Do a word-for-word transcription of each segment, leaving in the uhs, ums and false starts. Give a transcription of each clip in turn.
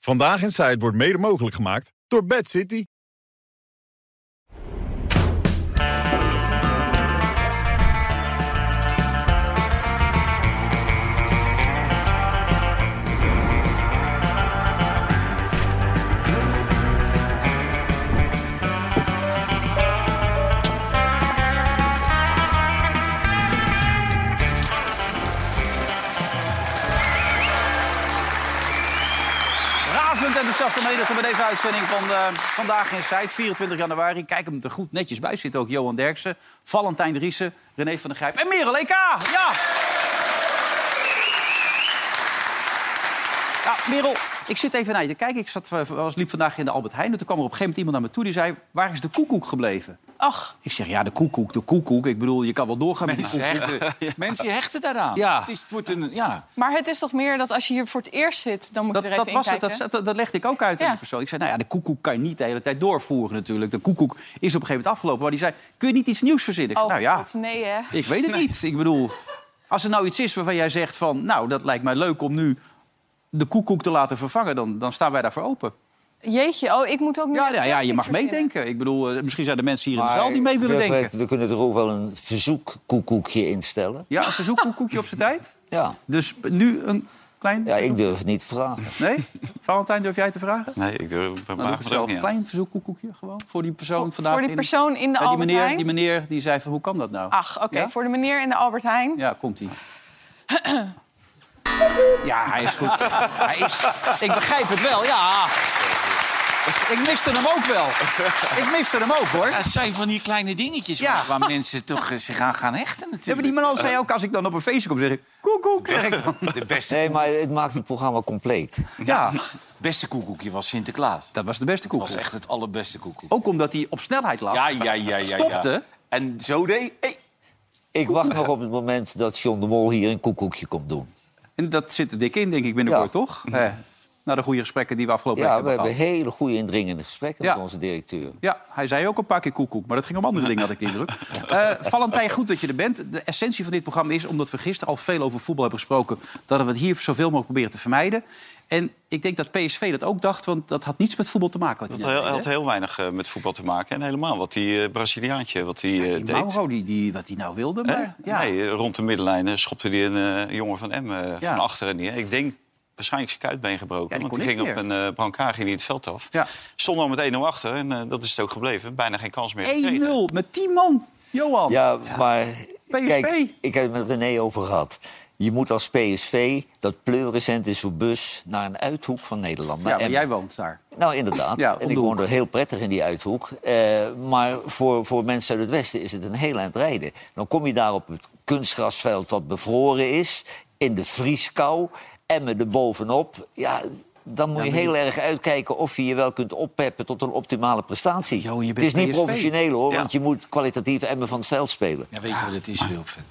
Vandaag in Zuid wordt mede mogelijk gemaakt door Bad City. Enthousiaste menigte bij deze uitzending van uh, Vandaag in Zuid, vierentwintig januari. Kijk hem er goed netjes bij. Zit ook Johan Derksen, Valentijn Driessen, René van der Grijp en Merel E K. Ja! Ja, Merel, ik zit even naar je te kijken. Ik zat, was, liep vandaag in de Albert Heijn. En toen kwam er op een gegeven moment iemand naar me toe die zei... waar is de koekoek gebleven? Ach. Ik zeg, ja, de koekoek, de koekoek. Ik bedoel, je kan wel doorgaan mensen met die koekoek. Hechten, ja. Mensen hechten daaraan. Ja. Het, is, het wordt een, ja. Maar het is toch meer dat als je hier voor het eerst zit... dan moet Dat, je er dat even in was kijken? het, dat, dat legde ik ook uit aan ja. die persoon. Ik zei, nou ja, de koekoek kan je niet de hele tijd doorvoeren natuurlijk. De koekoek is op een gegeven moment afgelopen. Maar die zei, kun je niet iets nieuws verzinnen? Ik zei, Oh, nou ja, God, nee, hè? ik weet het niet. Ik bedoel, als er nou iets is waarvan jij zegt van... nou, dat lijkt mij leuk om nu de koekoek te laten vervangen... dan, dan staan wij daarvoor open. Jeetje, oh, ik moet ook nu... Ja, echt ja, ja, je iets mag verzinnen. meedenken. Ik bedoel, uh, misschien zijn er mensen hier in de Maar, zaal die mee willen Wilfred, denken. we kunnen er ook wel een verzoekkoekoekje instellen. Ja, een verzoekkoekoekje op zijn tijd. Ja. Dus nu een klein... Ja, ik durf het niet te vragen. Nee? Valentijn, durf jij te vragen? Nee, ik durf het Dan maar doe ik ook zelf niet een aan. klein verzoekkoekoekje gewoon. Voor die persoon Voor, vandaag voor die in- persoon in de Ja, die, Albert meneer, Heijn? die meneer die zei van, hoe kan dat nou? Ach, oké, okay. Ja? Voor de meneer in de Albert Heijn. Ja, komt-ie. Ja, hij is goed. Hij is... Ik begrijp het wel, ja. Ik, ik miste hem ook wel. Ik miste hem ook, hoor. Ja, het zijn van die kleine dingetjes Ja. waar, waar mensen toch uh, zich aan gaan hechten Ja, natuurlijk. maar die man zei ook, als ik dan op een feestje kom, zeg ik... Koekoek, zeg ik dan. De beste, Nee, maar het maakt het programma compleet. Ja, beste koekoekje was Sinterklaas. dat was de beste Het koekoek. was echt het allerbeste koekoek. Ook omdat hij op snelheid lag. Ja, ja, ja, ja. Stopte. Ja. En zo deed... Hey. Ik wacht nog op het moment dat John de Mol hier een koekoekje komt doen. En dat zit er dik in, denk ik, binnenkort, Ja. toch? Eh, na de goede gesprekken die we afgelopen Ja, week we hebben hebben gehad. hele goede indringende gesprekken Ja. met onze directeur. Ja, hij zei ook een paar keer koekoek, maar dat ging om andere dingen, had ik de indruk. Uh, Valentijn, goed dat je er bent. De essentie van dit programma is, omdat we gisteren al veel over voetbal hebben gesproken... dat we het hier zoveel mogelijk proberen te vermijden. En ik denk dat P S V dat ook dacht, want dat had niets met voetbal te maken. Wat Dat hij had net heel, deed, had hè? heel weinig uh, met voetbal te maken. En helemaal wat die uh, Braziliaantje wat die, uh, Die deed. Mauro, die, die, wat hij nou wilde. Hè? Maar, ja. Nee, rond de middenlijn uh, schopte hij een uh, jongen van Emmen uh, Ja. van achteren neer. Ik denk waarschijnlijk zijn kuitbeen gebroken. Ja, die want kon die ging niet op een uh, brancard ging die het veld af. Ja. Stond al met één nul achter en uh, dat is het ook gebleven. Bijna geen kans meer gekregen. één nul met tien man, Johan. Ja, maar P S V. kijk, ik heb het met René over gehad. Je moet als P S V dat pleuriscent is voor bus naar een uithoek van Nederland. Ja, naar maar Emmen. jij woont daar. Nou, inderdaad. Ja, om en de ik woon hoek. er heel prettig in die uithoek. Uh, maar voor, voor mensen uit het westen is het een heel eind rijden. Dan kom je daar op het kunstgrasveld wat bevroren is, in de vrieskou, Emmen er bovenop. Ja, dan moet je heel erg uitkijken of je je wel kunt oppeppen tot een optimale prestatie. Jo, je het bent is niet P S V. professioneel, hoor, Ja. want je moet kwalitatief Emmen van het veld spelen. Ja, weet je wat het is, Wilfred?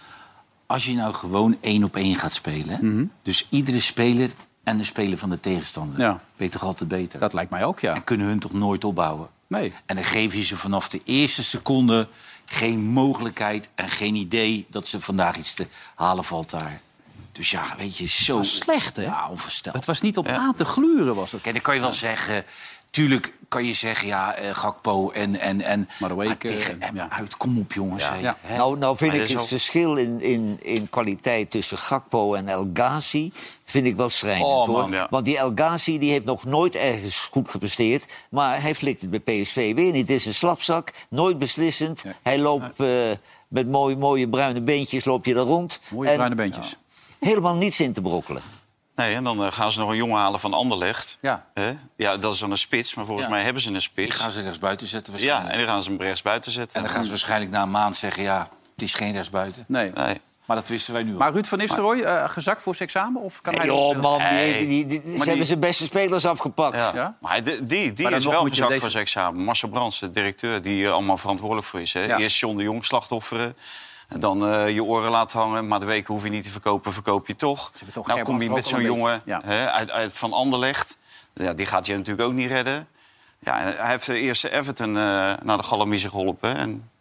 Als je nou gewoon één op één gaat spelen... Mm-hmm. dus iedere speler en de speler van de tegenstander... Ja. ben je toch altijd beter? Dat lijkt mij ook, ja. En kunnen hun toch nooit opbouwen? Nee. En dan geef je ze vanaf de eerste seconde geen mogelijkheid... en geen idee dat ze vandaag iets te halen valt daar. Dus ja, weet je, zo... was slecht, hè? Ja, onvoorstelbaar. Het was niet op aan te gluren, was het. Kijk, dan kan je wel zeggen... Tuurlijk kan je zeggen, ja, uh, Gakpo en... en, en Maar de week, tegen uh, Emmen ja. uit, kom op, jongens. Ja. hè. Ja. Hè? Nou, nou vind Maar ik dat het is wel- verschil in, in, in kwaliteit tussen Gakpo en El Ghazi vind ik wel schrijnend, Oh, hoor. man, ja. Want die El Ghazi die heeft nog nooit ergens goed gepresteerd. Maar hij flikt het bij P S V weer niet. Het is een slapzak, nooit beslissend. Hij loopt uh, met mooie, mooie bruine beentjes loop je er rond. Mooie En bruine beentjes. helemaal niets in te brokkelen. Nee, en dan uh, gaan ze nog een jongen halen van Anderlecht. Ja. Hè? Ja, dat is dan een spits, maar volgens Ja. mij hebben ze een Die spits. gaan ze rechtsbuiten zetten Ja, waarschijnlijk. en dan gaan ze hem rechts buiten zetten. En dan gaan ze waarschijnlijk na een maand zeggen... ja, het is geen rechtsbuiten. Nee. Nee. Maar dat wisten wij nu al. Maar Ruud van Nistelrooy, uh, gezakt voor zijn examen? Of kan hij Nee, nog joh, spelen? man, die, Nee. die, die, die- ze die- hebben zijn beste spelers afgepakt. Ja. Ja? Maar die, die, die Maar dan is nog wel moet je gezakt deze- voor zijn examen. Marcel Brands, de directeur, die er allemaal verantwoordelijk voor is. Hè? Ja. Eerst John de Jong slachtofferen. En dan uh, je oren laten hangen. Maar de weken hoef je niet te verkopen, verkoop je toch. hebben toch Nou Gerbrand kom je ook met wel zo'n een jongen beetje. Ja. hè, uit, uit Van Anderlecht. Ja, die gaat je natuurlijk ook niet redden. Ja, en hij heeft de eerste Everton uh, naar de Galamiezen geholpen. En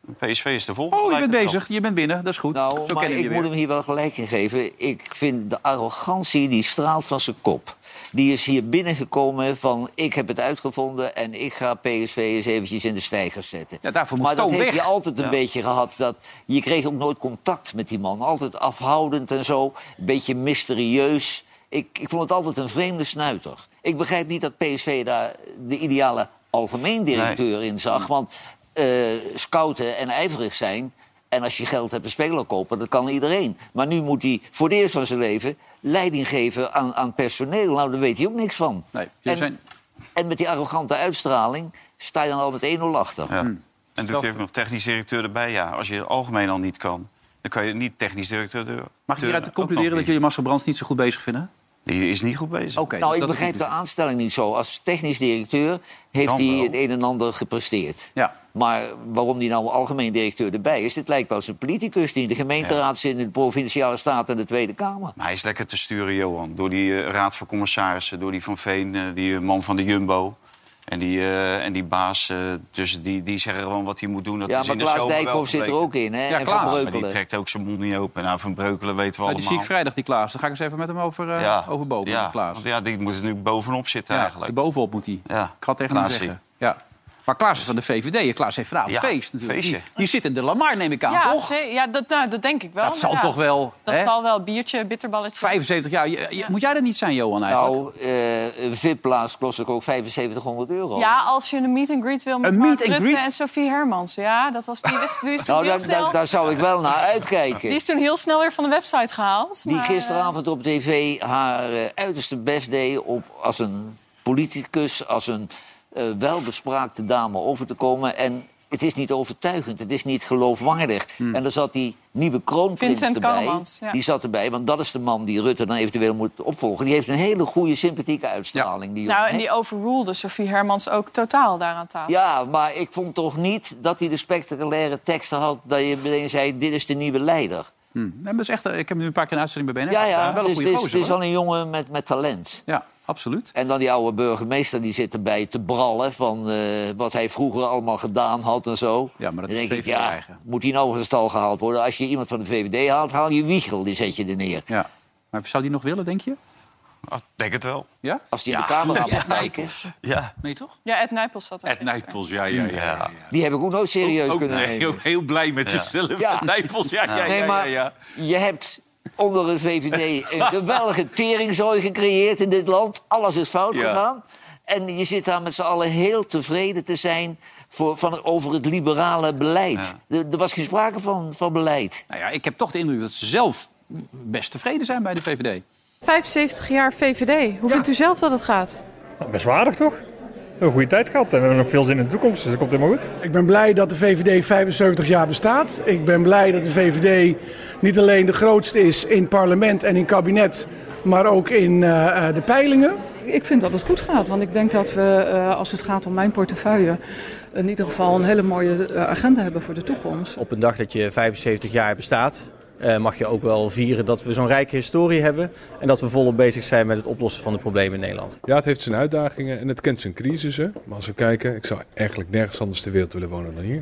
P S V is de volgende. Oh, je bent lijkt het bezig. Je bent binnen. Dat is goed. Nou, Zo maar kennen we ik je moet weer. hem hier wel gelijk in geven. Ik vind de arrogantie die straalt van zijn kop. Die is hier binnengekomen van ik heb het uitgevonden en ik ga P S V eens eventjes in de steigers zetten. Ja, daarvoor moet maar dat Toon heeft weg. je altijd een Ja. beetje gehad. Dat, je kreeg ook nooit contact met die man. Altijd afhoudend en zo. Een beetje mysterieus. Ik, ik vond het altijd een vreemde snuiter. Ik begrijp niet dat P S V daar de ideale algemeen directeur in zag. Want uh, scouten en ijverig zijn... en als je geld hebt een speler kopen, dat kan iedereen. Maar nu moet hij voor het eerst van zijn leven leiding geven aan, aan personeel. Nou, daar weet hij ook niks van. Nee, jullie en, zijn... en met die arrogante uitstraling sta je dan al met één nul achter. Ja. Hmm. En doet hij ook nog technisch directeur erbij. Ja, als je het algemeen al niet kan, dan kan je niet technisch directeur... Mag ik hieruit concluderen dat jullie Marcel Brands niet zo goed bezig vinden? Die is niet goed bezig. Oké. Nou, dus ik dat is begrijp niet- de aanstelling niet zo. Als technisch directeur heeft Dan hij wel. het een en ander gepresteerd. Ja. Maar waarom hij nou algemeen directeur erbij is... dit lijkt wel eens een politicus die in de gemeenteraad zit... in de Provinciale Staten en de Tweede Kamer. Maar hij is lekker te sturen, Johan. Door die eh, raad van commissarissen, door die Van Veen, eh, die eh, man van de Jumbo... En die, uh, en die baas, uh, dus die, die zeggen gewoon wat hij moet doen. Dat Ja, is maar in de Klaas zomer wel Dijkhoff zit er gebleken. ook in, hè? Ja, en Klaas. Van Maar die Breukelen. trekt ook zijn mond niet open. Nou, Van Breukelen weten we Nou, die zie ik allemaal. vrijdag, die Klaas. Dan ga ik eens even met hem over, uh, ja. over boven. Ja, Klaas. want ja, die moet er nu bovenop zitten Ja, eigenlijk. bovenop moet hij. Ja. Ik ga het tegen hem Klaasie. zeggen. Ja. Maar Klaas is van de V V D. En Klaas heeft vanavond Ja, feest natuurlijk. feestje. Die, die zit in de Lamar, neem ik aan, Ja, toch? ze- ja dat, nou, dat denk ik wel. Dat zal inderdaad. toch wel, Dat hè? zal wel. Biertje, bitterballetje. vijfenzeventig jaar. Je- je- Moet jij dat niet zijn, Johan, eigenlijk? Nou, uh, een V I P-plaats kost ook vijfenzeventighonderd euro. Ja, als je een meet and greet wil met Een Mark meet and Rutte greet? en Sophie Hermans. Ja, dat was, die, wist, die, is toen Nou, heel daar, snel, daar, daar zou ik wel naar uitkijken. die is toen heel snel weer van de website gehaald. Die maar, gisteravond op tv haar uh, uiterste best deed... Op, als een politicus, als een uh, welbespraakte dame over te komen. En het is niet overtuigend, het is niet geloofwaardig. Hmm. En er zat die nieuwe kroonprins Vincent erbij. Kallemans, ja. Die zat erbij, want dat is de man die Rutte dan eventueel moet opvolgen. Die heeft een hele goede, sympathieke uitstraling. Die nou, jongen, en die overrulede Sophie Hermans ook totaal daar aan tafel. Ja, maar ik vond toch niet dat hij de spectaculaire teksten had... dat je meteen zei, dit is de nieuwe leider. Hm. Nee, maar dat is echt, ik heb hem nu een paar keer een uitzending bij B N R. Ja, ja, Wel een dus goede het is, gozer, het is hoor. wel een jongen met, met talent. Ja, absoluut. En dan die oude burgemeester die zit erbij te brallen... van eh, wat hij vroeger allemaal gedaan had en zo. Ja, maar dat Dan is denk ik, V V D ja, eigen. moet hij nou van de stal gehaald worden? Als je iemand van de V V D haalt, haal je Wiegel, die zet je er neer. Ja. Maar zou die nog willen, denk je? Ah, denk het wel. Ja? Als die in de camera Ja. mag kijken. Ja. Nee, toch? Ja, Ed Nijpels zat er. Ed Nijpels, ja, ja, ja. ja, ja. Die heb ik ook nooit serieus Ook kunnen nee, nemen. ook heel blij met zichzelf. Ja. Nijpels, ja, ja, ja, Nee, ja, maar ja. je hebt onder de V V D een geweldige teringzooi gecreëerd in dit land. Alles is fout Ja. gegaan. En je zit daar met z'n allen heel tevreden te zijn voor, van, over het liberale beleid. Er, er was geen sprake van, van beleid. Nou ja, ik heb toch de indruk dat ze zelf best tevreden zijn bij de V V D. vijfenzeventig jaar V V D. Hoe vindt u zelf dat het gaat? Nou, best wel aardig, toch? We hebben een goede tijd gehad en we hebben nog veel zin in de toekomst, dus dat komt helemaal goed. Ik ben blij dat de V V D vijfenzeventig jaar bestaat. Ik ben blij dat de V V D niet alleen de grootste is in parlement en in kabinet, maar ook in uh, de peilingen. Ik vind dat het goed gaat, want ik denk dat we, uh, als het gaat om mijn portefeuille, in ieder geval een hele mooie uh, agenda hebben voor de toekomst. Op een dag dat je vijfenzeventig jaar bestaat, uh, mag je ook wel vieren dat we zo'n rijke historie hebben en dat we volop bezig zijn met het oplossen van de problemen in Nederland. Ja, het heeft zijn uitdagingen en het kent zijn crisissen. Maar als we kijken, ik zou eigenlijk nergens anders ter wereld willen wonen dan hier.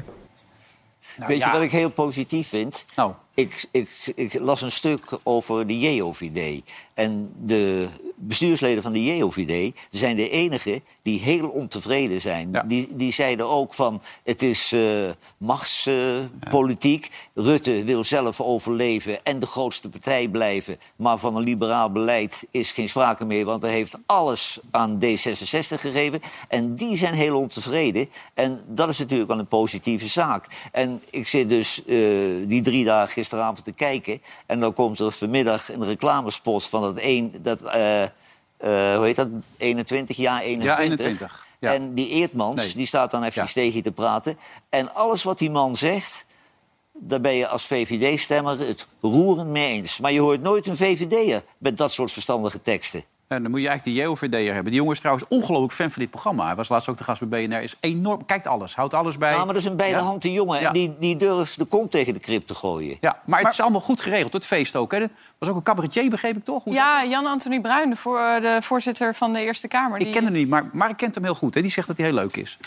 Nou, Weet ja. je wat ik heel positief vind? Nou. Ik, ik, ik las een stuk over de J O V D. En de bestuursleden van de J O V D zijn de enigen die heel ontevreden zijn. Ja. Die, die zeiden ook van, het is uh, machtspolitiek. Uh, ja. Rutte wil zelf overleven en de grootste partij blijven. Maar van een liberaal beleid is geen sprake meer. Want hij heeft alles aan D zesenzestig gegeven. En die zijn heel ontevreden. En dat is natuurlijk wel een positieve zaak. En ik zit dus uh, die drie dagen gisteravond te kijken. En dan komt er vanmiddag een reclamespot van dat een... Dat, uh, uh, hoe heet dat? eenentwintig, ja, eenentwintig. Ja, eenentwintig. Ja. En die Eertmans, Nee. die staat dan even Ja. tegen je te praten. En alles wat die man zegt, daar ben je als V V D-stemmer het roerend mee eens. Maar je hoort nooit een V V D'er met dat soort verstandige teksten. En dan moet je eigenlijk de J O V D'er hebben. Die jongen is trouwens ongelooflijk fan van dit programma. Hij was laatst ook de gast bij B N R. Is enorm, kijkt alles, houdt alles bij. Ja, maar dat is een bij de Ja. hand de jongen. Ja. En die, die durft de kont tegen de krip te gooien. Ja, maar het is allemaal goed geregeld, het feest ook. Hè. Er was ook een cabaretier, begreep ik toch? Hoe Ja, Jan-Anthony Bruin, de, voor, de voorzitter van de Eerste Kamer. Ik ken hem niet, maar Mark kent hem heel goed. Hè. Die zegt dat hij heel leuk is.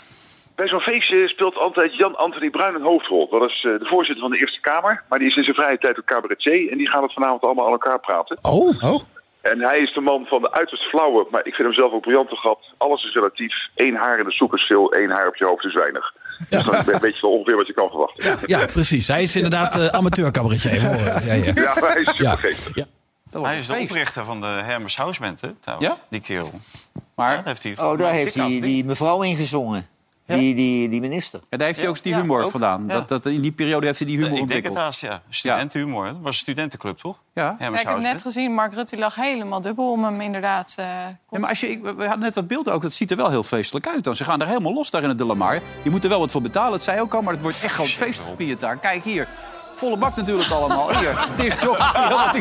Bij zo'n feestje speelt altijd Jan-Anthony Bruin een hoofdrol. Dat is uh, de voorzitter van de Eerste Kamer. Maar die is in zijn vrije tijd ook cabaretier. En die gaat het vanavond allemaal aan elkaar praten. Oh, oh. En hij is de man van de uiterst flauwe, maar ik vind hem zelf ook briljante grap. Alles is relatief. Eén haar in de soep is veel, één haar op je hoofd is weinig. Ja. Dus dat weet je wel ongeveer wat je kan verwachten. Ja, ja precies. Hij is inderdaad uh, amateur-cabaretier. Ja, ja. ja, hij is super ja. ja. Hij is de oprichter van de Hermes Houseband, hè, trouwens, ja? Die kerel. Maar ja, heeft hij oh, daar heeft hij die, die mevrouw ingezongen. Ja? Die, die, die minister. Ja, daar heeft hij ook die humor ja, ook. vandaan. Ja. Dat, dat, in die periode heeft hij die humor ik ontwikkeld. Ik denk het haast, ja. Studentenhumor. Het was een studentenclub, toch? Ja. ja ik heb net gezien, Mark Rutte lag helemaal dubbel om hem inderdaad. Uh, ja, maar als je, ik, we hadden net wat beelden ook. Dat ziet er wel heel feestelijk uit dan. Ze gaan er helemaal los daar in het De Lamar. Je moet er wel wat voor betalen, dat zei ook al. Maar het wordt echt gewoon feest gevierd daar. Kijk hier. Volle bak natuurlijk allemaal. Hier, het is toch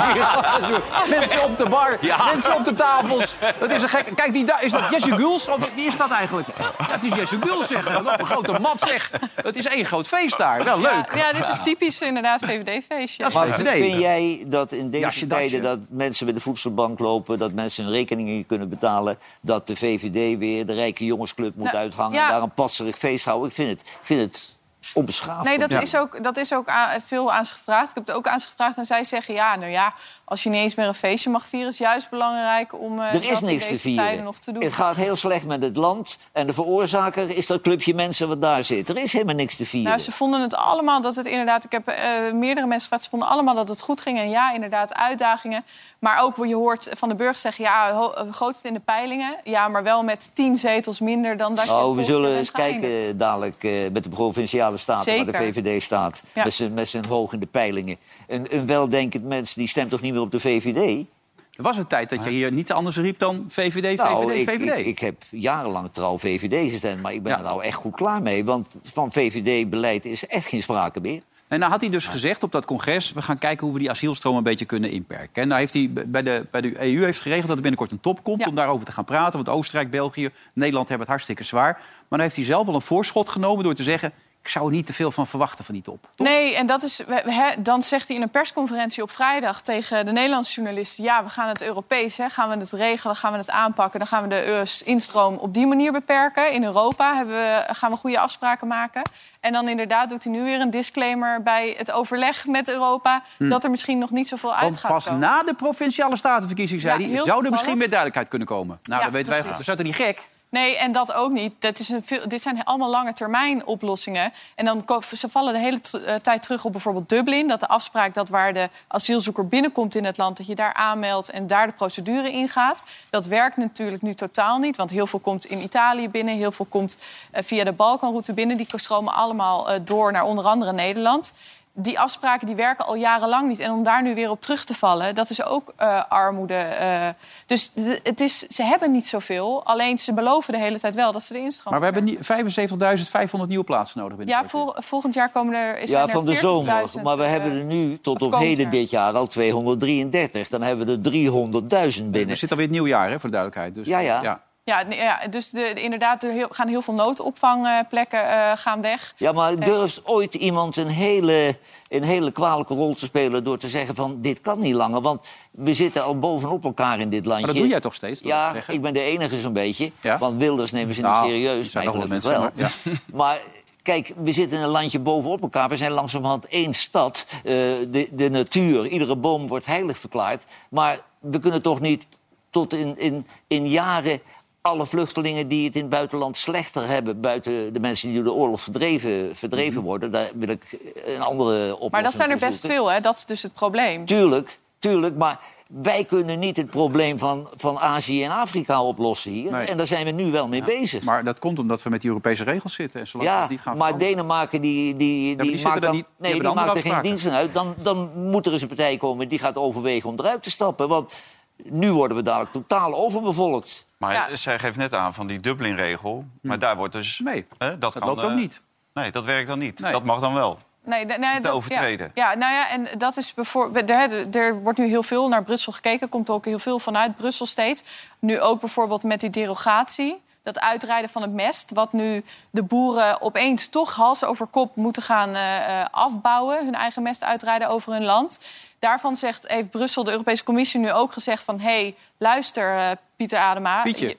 mensen op de bar, ja. mensen op de tafels. Dat is een gek. Kijk, die daar is dat Jesse Guls? Wie is dat eigenlijk? Ja, het is Jesse Guls, zeg. Op een grote mat, zeg. Het is één groot feest daar. Wel leuk. Ja, ja dit is typisch inderdaad V V D-feestje. Maar V V D. Vind jij dat in deze tijden dat mensen bij de voedselbank lopen, dat mensen hun rekeningen kunnen betalen, dat de V V D weer de rijke jongensclub moet nou, uithangen ja. en daar een passerig feest houden? Ik vind het... Ik vind het onbeschaafd. Nee, dat ja. is ook, dat is ook aan, veel aan ze gevraagd. Ik heb het ook aan ze gevraagd en zij zeggen... ja, nou ja, als je niet eens meer een feestje mag vieren... is het juist belangrijk om uh, er is niks te vieren. Nog te doen. Het gaat heel slecht met het land. En de veroorzaker is dat clubje mensen wat daar zit. Er is helemaal niks te vieren. Nou, ze vonden het allemaal dat het inderdaad... Ik heb uh, meerdere mensen gevraagd. Ze vonden allemaal dat het goed ging. En ja, inderdaad, uitdagingen. Maar ook, je hoort van de burgers zeggen... ja, ho- grootste in de peilingen. Ja, maar wel met tien zetels minder dan dat je... Oh, we zullen eens kijken dadelijk uh, met de provinciale staten... Zeker. waar de V V D staat. Ja. Met zijn, met zijn hoog in de peilingen. Een, een weldenkend mens die stemt toch niet meer op de V V D? Er was een tijd dat je hier niets anders riep dan V V D, nou, V V D, ik, V V D. Ik, ik heb jarenlang trouw V V D gestemd, maar ik ben ja. er nou echt goed klaar mee. Want van V V D-beleid is echt geen sprake meer. En nou had hij dus gezegd op dat congres... we gaan kijken hoe we die asielstroom een beetje kunnen inperken. En nou heeft hij bij de, bij de E U heeft geregeld dat er binnenkort een top komt... Ja. om daarover te gaan praten. Want Oostenrijk, België, Nederland hebben het hartstikke zwaar. Maar dan heeft hij zelf wel een voorschot genomen door te zeggen... ik zou er niet te veel van verwachten van die top. Toch? Nee, en dat is, he, dan zegt hij in een persconferentie op vrijdag... tegen de Nederlandse journalisten... ja, we gaan het Europees, hè, gaan we het regelen, gaan we het aanpakken... dan gaan we de instroom op die manier beperken. In Europa hebben we, gaan we goede afspraken maken... En dan inderdaad doet hij nu weer een disclaimer bij het overleg met Europa... Hm. dat er misschien nog niet zoveel uit gaat pas komen. Na de provinciale statenverkiezing, zei ja, hij, zou er misschien meer duidelijkheid kunnen komen. Nou, ja, dat weten wij, dat is toch niet gek? Nee, en dat ook niet. Dat is een veel, dit zijn allemaal lange termijn oplossingen. En dan ze vallen de hele t- uh, tijd terug op bijvoorbeeld Dublin. Dat de afspraak dat waar de asielzoeker binnenkomt in het land... dat je daar aanmeldt en daar de procedure ingaat. Dat werkt natuurlijk nu totaal niet. Want heel veel komt in Italië binnen. Heel veel komt uh, via de Balkanroute binnen. Die stromen allemaal uh, door naar onder andere Nederland. Die afspraken die werken al jarenlang niet. En om daar nu weer op terug te vallen, dat is ook uh, armoede. Uh, dus d- het is, ze hebben niet zoveel. Alleen ze beloven de hele tijd wel dat ze de instroom. Maar we hebben vijfenzeventigduizend vijfhonderd nieuwe plaatsen nodig. Ja, vol, volgend jaar komen er... Is ja, er van de zomer. Maar we uh, hebben er nu tot op heden jaar. dit jaar al tweehonderddrieëndertig. Dan hebben we er driehonderdduizend binnen. Er zit alweer het nieuwjaar, hè, voor de duidelijkheid. Dus, ja, ja. ja. Ja, ja, dus de, de, inderdaad, er heel, gaan heel veel noodopvangplekken uh, gaan weg. Ja, maar durft ooit iemand een hele, een hele kwalijke rol te spelen... door te zeggen van, dit kan niet langer, want we zitten al bovenop elkaar in dit landje. Maar dat doe jij toch steeds? Ja, ik ben de enige zo'n beetje. Ja? Want Wilders nemen ze nou, niet serieus, zijn eigenlijk mensen, wel. Maar, ja. maar kijk, we zitten in een landje bovenop elkaar. We zijn langzamerhand één stad. Uh, de, de natuur, iedere boom wordt heilig verklaard. Maar we kunnen toch niet tot in, in, in jaren... alle vluchtelingen die het in het buitenland slechter hebben... buiten de mensen die door de oorlog verdreven, verdreven worden... daar wil ik een andere oplossing. Maar dat zijn er best veel, hè? Dat is dus het probleem. Tuurlijk, tuurlijk, maar wij kunnen niet het probleem van, van Azië en Afrika oplossen hier. Nee. En daar zijn we nu wel mee ja. bezig. Maar dat komt omdat we met die Europese regels zitten. En zolang ja, we dat niet gaan maar veranderen. Denemarken die, die, ja, die, die maakt, dan, niet, nee, die die maakt er geen dienst van uit. Dan, dan moet er eens een partij komen die gaat overwegen om eruit te stappen. Want nu worden we dadelijk totaal overbevolkt. Maar ja. zij geeft net aan van die Dublin-regel. Maar daar wordt dus... Nee, hè, dat, dat kan, loopt ook niet. Nee, dat werkt dan niet. Nee. Dat mag dan wel. Nee, nee, nee, te dat, overtreden. Ja, ja, nou ja, en dat is bijvoorbeeld... Er, er wordt nu heel veel naar Brussel gekeken. Er komt ook heel veel vanuit Brussel steeds. Nu ook bijvoorbeeld met die derogatie. Dat uitrijden van het mest. Wat nu de boeren opeens toch hals over kop moeten gaan uh, afbouwen. Hun eigen mest uitrijden over hun land. Daarvan zegt, heeft Brussel, de Europese Commissie, nu ook gezegd van... hé, hey, luister, uh, Pieter Adema. Pietje, ja.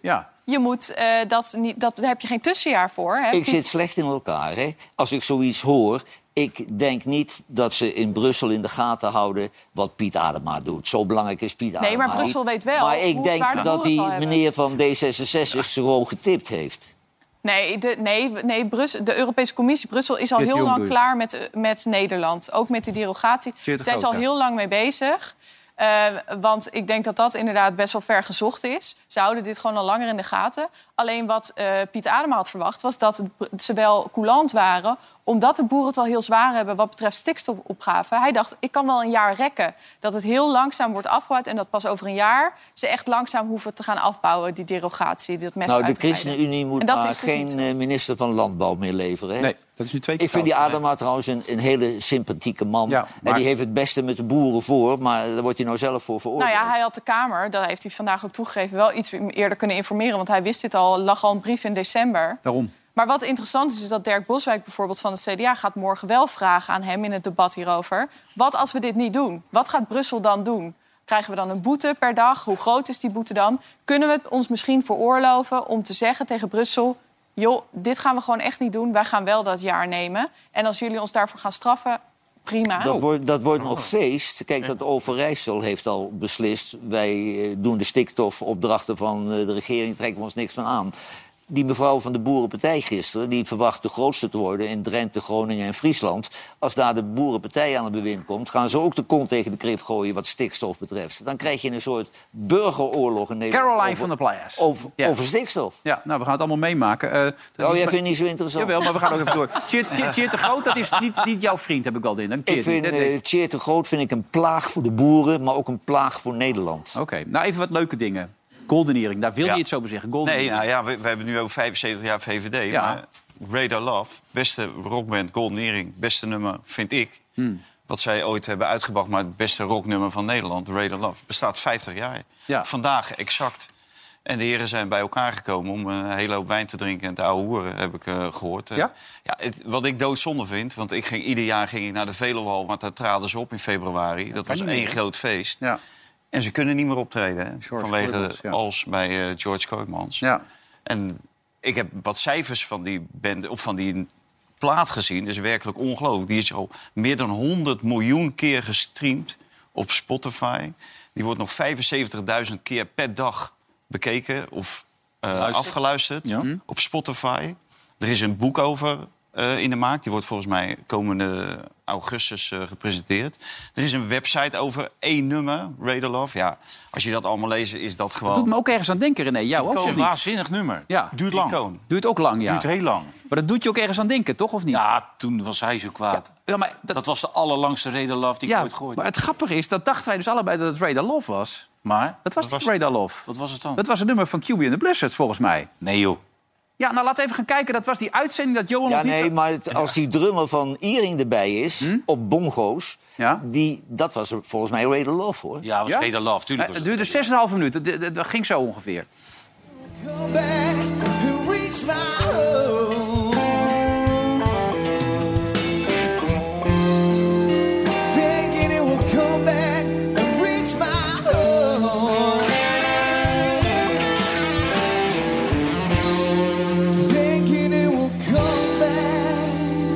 je moet, uh, dat niet, dat, daar heb je geen tussenjaar voor. Hè? Ik zit slecht in elkaar, hè. Als ik zoiets hoor... Ik denk niet dat ze in Brussel in de gaten houden wat Piet Adema doet. Zo belangrijk is Piet Adema. Nee, maar Brussel weet wel. Maar ik hoe, denk waar de dat die meneer van D zesenzestig ze gewoon getipt heeft. Nee, de, nee, nee Brussel, de Europese Commissie Brussel is al heel lang doet. klaar met, met Nederland. Ook met die derogatie. Daar zijn ze al heel lang mee bezig. Uh, want ik denk dat dat inderdaad best wel ver gezocht is. Ze houden dit gewoon al langer in de gaten. Alleen wat uh, Piet Adema had verwacht... was dat het, ze wel coulant waren... omdat de boeren het al heel zwaar hebben wat betreft stikstofopgave. Hij dacht, ik kan wel een jaar rekken. Dat het heel langzaam wordt afgebouwd... en dat pas over een jaar ze echt langzaam hoeven te gaan afbouwen... die derogatie, dat mes Nou, de ChristenUnie moet maar dus geen niet. minister van Landbouw meer leveren. Hè? Nee, dat is nu twee keer Ik vind die Adema nee. trouwens een, een hele sympathieke man. Ja, maar... En die heeft het beste met de boeren voor... maar daar wordt hij nou zelf voor veroordeeld. Nou ja, hij had de Kamer, dat heeft hij vandaag ook toegegeven... wel iets eerder kunnen informeren, want hij wist dit al... lag al een brief in december. Daarom. Maar wat interessant is, is dat Dirk Boswijk bijvoorbeeld van het C D A... gaat morgen wel vragen aan hem in het debat hierover... wat als we dit niet doen? Wat gaat Brussel dan doen? Krijgen we dan een boete per dag? Hoe groot is die boete dan? Kunnen we het ons misschien veroorloven om te zeggen tegen Brussel... joh, dit gaan we gewoon echt niet doen. Wij gaan wel dat jaar nemen. En als jullie ons daarvoor gaan straffen... Prima. Dat wordt, dat wordt nog feest. Kijk, dat Overijssel heeft al beslist... wij doen de stikstofopdrachten van de regering... trekken we ons niks van aan. Die mevrouw van de Boerenpartij gisteren... die verwacht de grootste te worden in Drenthe, Groningen en Friesland. Als daar de Boerenpartij aan het bewind komt... gaan ze ook de kont tegen de krip gooien wat stikstof betreft. Dan krijg je een soort burgeroorlog in Nederland. Caroline over, van der Players. Over, ja. over stikstof. Ja, nou, we gaan het allemaal meemaken. Uh, oh, jij vindt het niet zo interessant? Jawel, maar we gaan ook even door. Tjeerd de Groot, dat is niet, niet jouw vriend, heb ik wel in. Ik vind uh, Tjeerd de Groot vind ik een plaag voor de boeren... maar ook een plaag voor Nederland. Oké, okay. Nou even wat leuke dingen. Goldenering, daar wil je ja. iets over zeggen. Nee, nou ja, we, we hebben nu over vijfenzeventig jaar V V D. Ja. Maar Radar Love, beste rockband, Goldenering, beste nummer, vind ik. Hmm. Wat zij ooit hebben uitgebracht, maar het beste rocknummer van Nederland, Radar Love, bestaat vijftig jaar. Ja. Vandaag exact. En de heren zijn bij elkaar gekomen om een hele hoop wijn te drinken en te ouwe hoeren, heb ik uh, gehoord. Ja? Ja, het, wat ik doodzonde vind, want ik ging, ieder jaar ging ik naar de Veluwehal, want daar traden ze op in februari. Dat, dat was één groot feest. Ja. En ze kunnen niet meer optreden, hè, vanwege Koymans, ja. als bij uh, George Koymans. Ja. En ik heb wat cijfers van die band, of van die plaat gezien. Dat is werkelijk ongelooflijk. Die is al meer dan honderd miljoen keer gestreamd op Spotify. Die wordt nog vijfenzeventigduizend keer per dag bekeken of uh, afgeluisterd ja. op Spotify. Er is een boek over uh, in de maak. Die wordt volgens mij komende augustus uh, gepresenteerd. Er is een website over één nummer, Radar Love. Ja, als je dat allemaal leest, is dat gewoon... Dat doet me ook ergens aan denken, René. Jou ook, of niet? Een waanzinnig nummer. Ja. Duurt lang. Icoon. Duurt ook lang, ja. Duurt heel lang. Maar dat doet je ook ergens aan denken, toch? Of niet? Ja, toen was hij zo kwaad. Ja, ja, maar dat... dat was de allerlangste Radar Love die ja, ik ooit gehoord maar het grappige is, dat dachten wij dus allebei dat het Radar Love was. Maar? Dat was niet Radar Love. Wat was het dan? Dat was een nummer van Q B and the Blizzards, volgens mij. Nee, joh. Ja, nou laten we even gaan kijken. Dat was die uitzending dat Johan... Ja, nog niet... nee, maar het, als die drummer van Iering erbij is, hm? op bongo's... Ja? Die, dat was volgens mij Radar Love, hoor. Ja, dat was ja? Radar Love, tuurlijk. Het duurde zes en een half minuten. Dat, dat, dat ging zo ongeveer. Come back and reach my home. Thinking it will come back and reach my home. Thinking it will come back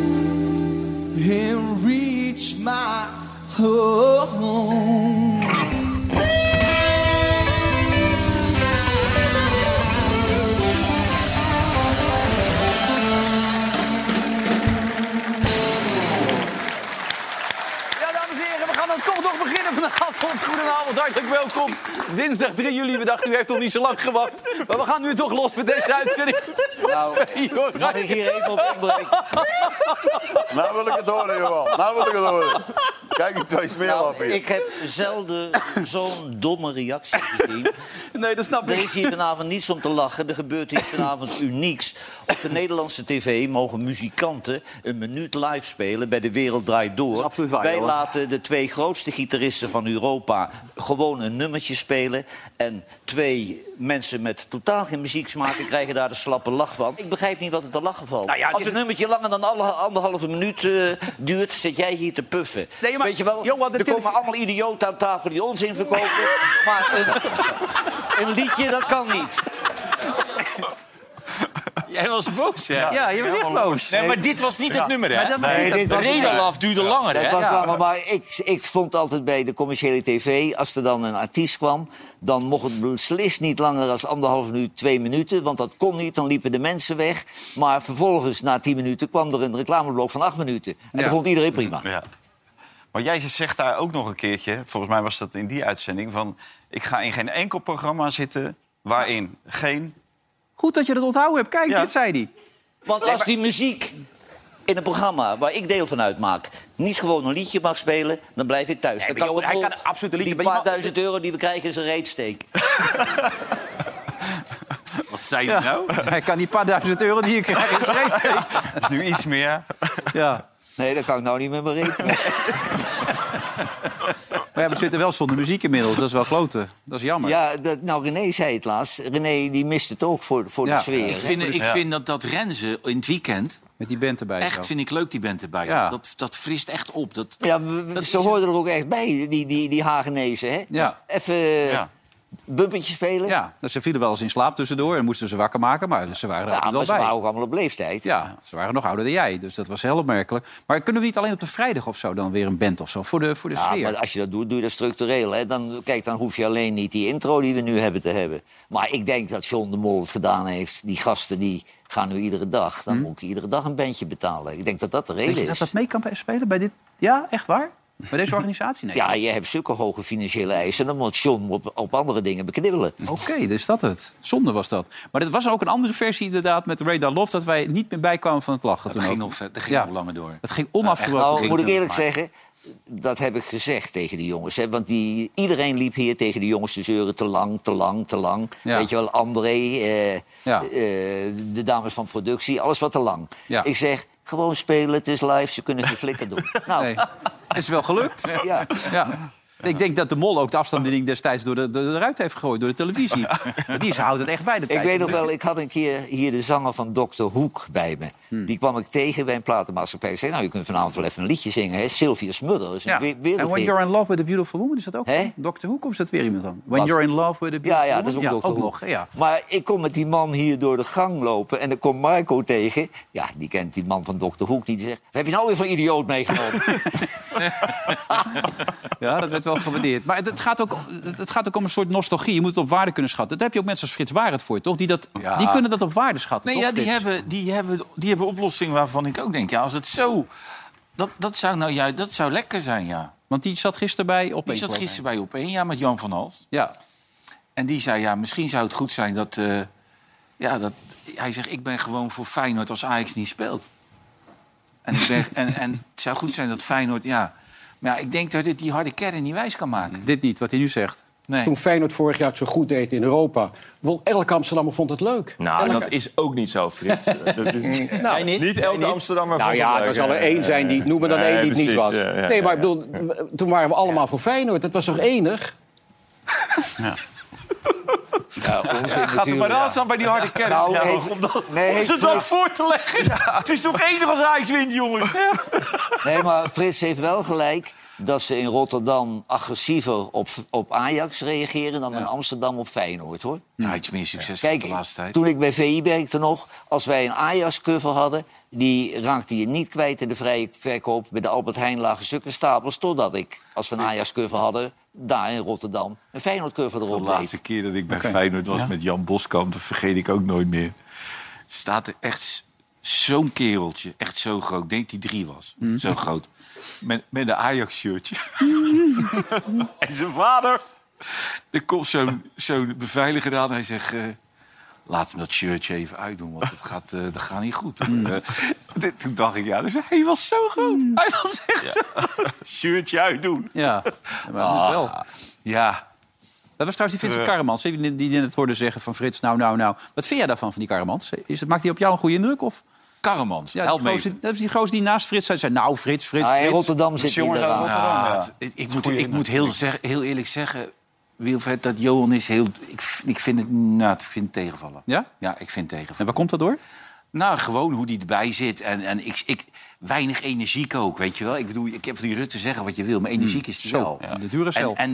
and reach my home. Toch nog beginnen vanavond. Goedenavond, hartelijk welkom. Dinsdag drie juli, we dachten u heeft nog niet zo lang gewacht. Maar we gaan nu toch los met deze uitzending. Nou, mag ik hier even op inbreken? Nou wil ik het horen, Johan. Nou wil ik het horen. Kijk, ik twee smeel nou, op hier. Ik heb zelden zo'n domme reactie gezien. Nee, dat snap ik. Er is hier vanavond niets om te lachen. Er gebeurt hier vanavond unieks. Op de Nederlandse tv mogen muzikanten een minuut live spelen bij De Wereld Draait Door. Waar, Wij hoor. laten de twee grootste gitaristen van Europa gewoon een nummertje spelen. En twee mensen met totaal geen muzieksmaak krijgen daar de slappe lach van. Ik begrijp niet wat het te lachen valt. Nou ja, als het nummertje langer dan alle, anderhalve minuut uh, duurt, zit jij hier te puffen. Nee, maar, weet je wel, Johan, er televisie... komen allemaal idioten aan tafel die onzin verkopen. Maar een, een liedje, dat kan niet. Jij was boos, hè? Ja, ja je was echt boos. Nee, maar dit was niet Ja. het nummer, hè? Maar dat- Nee, dit was- Redalaf duurde langer, Dat hè? was Ja. langer, maar ik, ik vond altijd bij de commerciële tv... als er dan een artiest kwam, dan mocht het beslist niet langer dan anderhalf minuut, twee minuten. Want dat kon niet, dan liepen de mensen weg. Maar vervolgens, na tien minuten, kwam er een reclameblok van acht minuten. En Ja. dat vond iedereen prima. Ja. Maar jij zegt daar ook nog een keertje, volgens mij was dat in die uitzending... van ik ga in geen enkel programma zitten waarin geen... Goed dat je dat onthouden hebt. Kijk, Ja. dit zei hij. Want als die muziek in een programma waar ik deel van uitmaak... niet gewoon een liedje mag spelen, dan blijf ik thuis. Nee, Dan maar joh, hij bijvoorbeeld kan absoluut een liedje- Die maar paar je mag- duizend euro die we krijgen is een reetsteek. Wat zei je nou? Hij kan die paar duizend euro die je krijgt in de reet steken. Dat is nu iets meer. Ja. Nee, dat kan ik nou niet met mijn reet. Maar ja, we zitten wel zonder muziek inmiddels. Dat is wel kloten. Dat is jammer. Ja, dat, nou, René zei het laatst. René die mist het ook voor, voor Ja. de sfeer. Ik hè? vind, ik vind dat dat Renze in het weekend... Met die band erbij. Echt zo. vind ik leuk, die band erbij. Ja. Dat, dat frist echt op. Dat, Ja, we- we- dat ze is- hoorden er ook echt bij, die, die, die Hagenezen. Hè? Ja. Even Ja. bumpertje spelen. Ja, dus ze vielen wel eens in slaap tussendoor en moesten ze wakker maken. Maar ze waren er Ja, altijd maar wel ze bij. waren ook allemaal op leeftijd. Ja, ze waren nog ouder dan jij. Dus dat was heel opmerkelijk. Maar kunnen we niet alleen op de vrijdag of zo dan weer een band of zo? Voor de, voor de Ja, sfeer. maar als je dat doet, doe je dat structureel. Hè? Dan, kijk, dan hoef je alleen niet die intro die we nu hebben te hebben. Maar ik denk dat John de Mol het gedaan heeft. Die gasten die gaan nu iedere dag. Dan moet ik iedere dag een bandje betalen. Ik denk dat dat de reden Denk je dat is. dat mee kan spelen bij dit? Ja, echt waar? Bij deze organisatie? Nee. Ja, je hebt zulke hoge financiële eisen. Dan moet John op, op andere dingen beknibbelen. Oké, dus dat het. Zonde was dat. Maar dit was ook een andere versie inderdaad met Radar Love... dat wij niet meer bijkwamen van het lachen. dat toen ging ook. nog, vet- dat ging Ja. nog langer door. Het ging onafgebroken. Nou, ging moet ik het. eerlijk Maar- zeggen, dat heb ik gezegd tegen de jongens. Hè? Want die, iedereen liep hier tegen de jongens te zeuren. Te lang, te lang, te lang. Ja. Weet je wel, André, eh, Ja. eh, de dames van productie. Alles wat te lang. Ja. Ik zeg, gewoon spelen, het is live, ze kunnen geen flikker doen. Nou, Nee. Het is wel gelukt. ja. Ja. Ik denk dat de Mol ook de afstandsbediening destijds door de, de, eruit heeft gegooid, door de televisie. Die is- houdt het echt bij de Ik tijd. weet nog wel, ik had een keer hier de zanger van dokter Hoek bij me. Hmm. Die kwam ik tegen bij een platenmaatschappij. Ik zei, nou, je kunt vanavond wel even een liedje zingen. Hè? Sylvia Smudder is een Ja. we- En When wereldhit. You're in Love with a Beautiful Woman, is dat ook Hè? dokter Hoek of is dat weer iemand dan? When Wat? You're in Love with a Beautiful Ja, Woman? ja, dat is ook dokter Hoek. nog. Ja. Maar ik kom met die man hier door de gang lopen en dan komt Marco tegen. Ja, die kent die man van dokter Hoek niet. Die zegt, wat heb je nou weer voor idioot meegenomen? Ja, dat werd wel gewaardeerd. Maar het, het, gaat ook, het, het gaat ook om een soort nostalgie. Je moet het op waarde kunnen schatten. Dat heb je ook mensen als Frits Barend voor, toch? Die, dat, Ja. die kunnen dat op waarde schatten, Nee, toch, ja, die, Frits? hebben, die, hebben, die hebben oplossingen waarvan ik ook denk... ja, als het zo... Dat, dat, zou nou juist, dat zou lekker zijn, ja. Want die zat gisteren bij op Die zat gisteren bij op één, ja, met Jan van Hals. Ja. En die zei, ja, misschien zou het goed zijn dat... eh, ja, dat hij zegt, ik ben gewoon voor Feyenoord als Ajax niet speelt. En, ik ben, en, en het zou goed zijn dat Feyenoord, ja... Maar ja, ik denk dat dit die harde kern niet wijs kan maken. Dit niet, wat hij nu zegt. Nee. Toen Feyenoord vorig jaar het zo goed deed in Europa... Wel, elke Amsterdammer vond het leuk. Nou, elke... dat is ook niet zo, Frits. Dat is... Nou, niet, niet elke niet. Amsterdammer Nou vond ja, het leuk. er zal er één zijn die... Noem me dan Nee, één die het niet precies, was. ja, ja, nee, maar ja. ik bedoel, w- toen waren we allemaal voor Feyenoord. Dat was toch enig? Ja. Ja, onzin Gaat er maar natuurlijk. aan staan bij die harde kern. Nou, ja, heeft- om dat, nee, om heeft ze dat Frits- voor te leggen. Het is toch enig als Ajax wint, jongens. Nee, maar Frits heeft wel gelijk dat ze in Rotterdam agressiever op, op Ajax reageren... dan in Amsterdam op Feyenoord, hoor. Ja, iets meer succes Kijk, de laatste tijd. toen ik bij V I werkte nog, als wij een Ajax-cover hadden... die raakte je niet kwijt in de vrije verkoop. Bij de Albert Heijn lagen stukken stapels... totdat ik, als we een Ajax-cover hadden, daar in Rotterdam... een Feyenoord-cover De erop laatste deed. keer dat ik bij Oké. Feyenoord was Ja. met Jan Boskamp... dat vergeet ik ook nooit meer. Staat er echt s- zo'n kereltje, echt zo groot. Ik denk dat hij drie was, zo groot. Met, met een Ajax-shirtje. En zijn vader... Er komt zo'n zo'n beveiliger aan. Hij zegt... eh, laat hem dat shirtje even uitdoen, want het gaat, eh, dat gaat niet goed. Eh, dit- toen dacht ik, ja, dus hij was zo groot. Hij was echt zo groot. Shirtje uitdoen. Ja, maar dat moet Ah, wel. Ja. Dat was trouwens die Vincent Karremans, die, die net hoorde zeggen van Frits... nou, nou, nou. Wat vind jij daarvan, van die Karremans? Is het, maakt hij op jou een goede indruk? Of? Karremans, Ja, help die me gozer- even. dat is die gozer die naast Frits zei... nou, Frits, Frits, Ah, in Frits. Rotterdam zit hij jongens uit eraan. Rotterdam. Ja, Ja. het- ik, ik moet, ik moet heel, zeg, heel eerlijk zeggen, Wilfred, dat Johan is heel... Ik, ik vind het, nou, ik vind het tegenvallen. Ja? Ja, ik vind het tegenvallen. En waar komt dat door? Nou, gewoon hoe die erbij zit. En, en ik, ik, weinig energiek ook, weet je wel. Ik bedoel, ik heb van die Rutte zeggen wat je wil, maar energiek is hij Zo, wel. de dure cel. En, en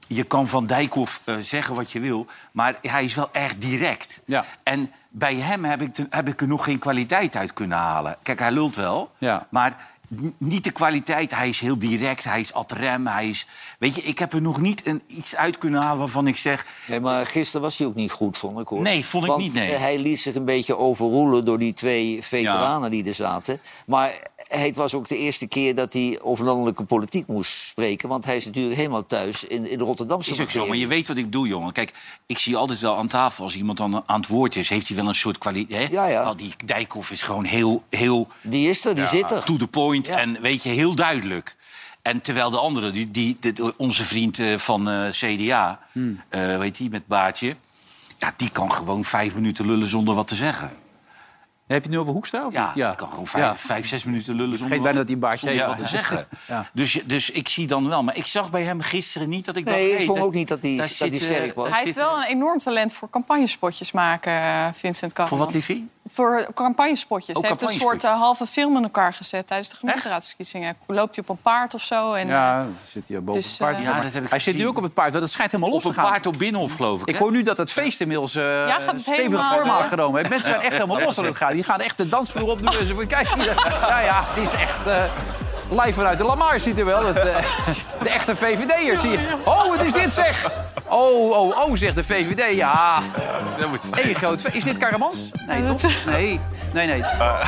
je kan van Dijkhoff uh, zeggen wat je wil, maar hij is wel echt direct. Ja. En bij hem heb ik, te, heb ik er nog geen kwaliteit uit kunnen halen. Kijk, hij lult wel, ja. maar n- niet de kwaliteit. Hij is heel direct, hij is ad rem, hij is... Weet je, ik heb er nog niet een, iets uit kunnen halen waarvan ik zeg... Nee, maar gisteren was hij ook niet goed, vond ik, hoor. Nee, vond ik Want niet, nee. hij liet zich een beetje overroelen door die twee veteranen ja. die er zaten. Maar het was ook de eerste keer dat hij over landelijke politiek moest spreken. Want hij is natuurlijk helemaal thuis in, in de Rotterdamse is ook zo, maar je weet wat ik doe, jongen. Kijk, ik zie altijd wel aan tafel, als iemand dan aan het woord is... heeft hij wel een soort kwaliteit. Ja, ja. Nou, die Dijkhoff is gewoon heel... heel die is er, die ja, zit er. To the point ja. en, weet je, heel duidelijk. En terwijl de andere, die, die, de, onze vriend uh, van uh, C D A... Hmm. Uh, weet die, met baardje... Ja, die kan gewoon vijf minuten lullen zonder wat te zeggen. Heb je het nu over Hoekstra? Of ja, niet? Ja, die kan gewoon vijf, ja. vijf, zes minuten lullen zonder, Vergeet bijna dat die baardje zonder heeft wat te zeggen. Ja. Dus, dus ik zie dan wel. Maar ik zag bij hem gisteren niet dat ik nee, dacht... Nee, ik hey, vond dat, ook niet dat hij sterk was. Hij heeft wel een enorm talent voor campagnespotjes maken, Vincent Karremans. Voor wat, liefie? Voor campagnespotjes. Oh, hij heeft een soort uh, halve film in elkaar gezet tijdens de gemeenteraadsverkiezingen. Loopt hij op een paard of zo? En, ja, dan zit hij boven dus, het paard. Uh, ja, dat heb ik hij gezien. Zit nu ook op het paard. Dat schijnt helemaal op los te gaan. Op een paard op Binnenhof, geloof ik. Ik hè? hoor nu dat het feest inmiddels uh, ja, gaat het stevige vorm helemaal... aangenomen heeft. Mensen zijn echt helemaal los aan het gaan. Die gaan echt de dansvloer op. Dus kijk hier. Ja, ja, het is echt... Uh, live vanuit de Lamar ziet er wel. Het, uh, de echte V V D'ers. Die... Oh, wat is dit zeg? Oh, oh, oh, zegt de V V D. Ja. Eén groot feest. Is dit Karremans? Nee, toch? Nee, nee, nee.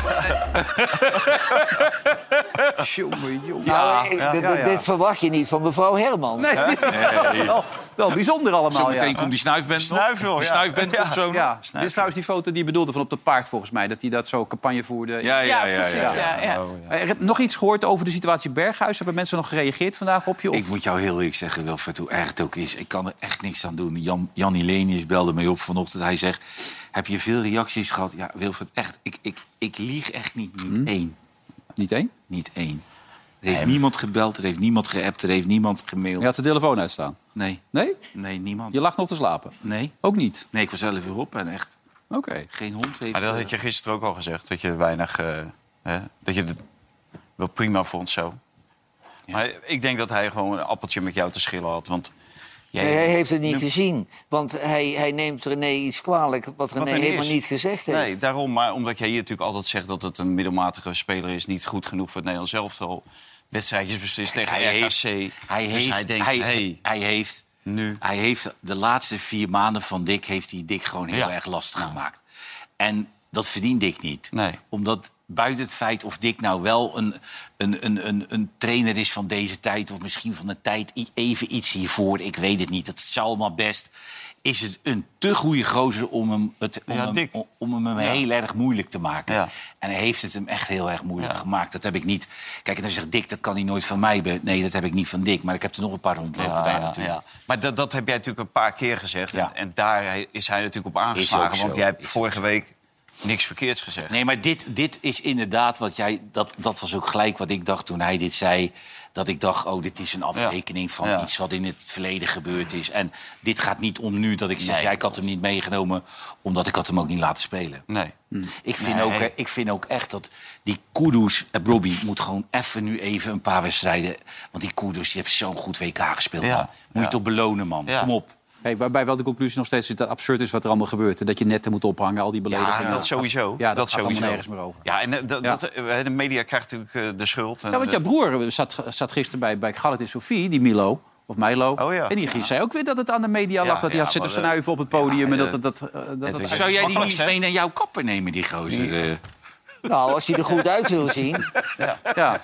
Jongen, jongen. Ja, ja, dit, ja, ja. dit verwacht je niet van mevrouw Hermans. Nee, nee. Wel, wel bijzonder allemaal. Zo meteen ja. komt die snuifband Snuifel, Die ja. snuifband ja. komt zo. Ja. Dit is trouwens die foto die je bedoelde van op dat paard, volgens mij. Dat hij dat zo campagne voerde. Ja, ja, ja. ja, precies, ja, ja. Ja, ja. Oh, ja. Ik heb nog iets gehoord over de situatie Berghuis. Hebben mensen nog gereageerd vandaag op je? Of? Ik moet jou heel eerlijk zeggen, Wilfred, hoe erg het ook is. Ik kan er echt niks aan doen. Jan, Jan Ilenius belde mij op vanochtend. Hij zegt, heb je veel reacties gehad? Ja, Wilfred, echt, ik, ik, ik lieg echt niet. Niet hmm? één. Niet één? Niet één. Er heeft nee, niemand gebeld, er heeft niemand geappt, er heeft niemand gemaild. Je had de telefoon uitstaan? Nee. Nee? Nee, niemand. Je lag nog te slapen? Nee. Ook niet? Nee, ik was zelf weer op en echt... Oké. Okay. Geen hond heeft... Maar dat had je gisteren ook al gezegd, dat je weinig... Uh, hè, dat je het wel prima vond zo. Ja. Maar ik denk dat hij gewoon een appeltje met jou te schillen had, want... Jij... Nee, hij heeft het niet nu... gezien. Want hij, hij neemt René iets kwalijk wat René, wat helemaal is. niet gezegd heeft. Nee, daarom. Maar omdat jij hier natuurlijk altijd zegt dat het een middelmatige speler is... niet goed genoeg voor het Nederlands elftal... wedstrijdjes beslist tegen hij R K C. Heeft, hij, dus heeft, hij denkt, hij, hey, hij, heeft, nu. hij heeft de laatste vier maanden van Dick... heeft hij Dick gewoon heel ja. erg lastig ja. gemaakt. En dat verdient Dick niet. Nee. Omdat buiten het feit of Dick nou wel een, een, een, een, een trainer is van deze tijd... of misschien van de tijd even iets hiervoor, ik weet het niet. Dat is allemaal best. Is het een te goede gozer om hem, het, om ja, hem, om hem ja. heel erg moeilijk te maken. Ja. En hij heeft het hem echt heel erg moeilijk ja. gemaakt. Dat heb ik niet... Kijk, en dan zegt Dick, dat kan hij nooit van mij... Be- nee, dat heb ik niet van Dick, maar ik heb er nog een paar rondlopen ja, bij ja, natuurlijk. Ja. Maar dat, dat heb jij natuurlijk een paar keer gezegd. Ja. En, en daar is hij natuurlijk op aangeslagen. Want jij hebt vorige week niks verkeerds gezegd. Nee, maar dit, dit is inderdaad wat jij... Dat, dat was ook gelijk wat ik dacht toen hij dit zei. Dat ik dacht, oh, dit is een afrekening ja. van ja. iets wat in het verleden gebeurd is. En dit gaat niet om nu dat ik zeg... Nee. Ja, ik had hem niet meegenomen, omdat ik had hem ook niet laten spelen. Nee. Hm. Ik, vind nee. ook, ik vind ook echt dat die Kudus... en Robbie moet gewoon even nu even een paar wedstrijden... Want die Kudus, die heeft zo'n goed W K gespeeld, ja. man. Moet je ja. toch belonen, man. Ja. Kom op. Hey, waarbij wel de conclusie nog steeds is dat het absurd is wat er allemaal gebeurt. En dat je netten moet ophangen, al die beledigingen. Ja, dat sowieso. Ja, dat, dat gaat sowieso. nergens meer over. Ja, en de, de, ja. Dat, de media krijgt natuurlijk de schuld. En ja, want jouw broer zat, zat gisteren bij, bij Galit en Sofie, die Milo... Of Milo. Oh, ja. En die ja. zei ook weer dat het aan de media lag. Ja, dat hij ja, had zitten snuiven op het podium. Ja, en dat, dat, dat, dat, dat, zou jij die niet mee naar jouw kapper nemen, die gozer? Nee. Nou, als hij er goed uit wil zien. Ja. ja. ja.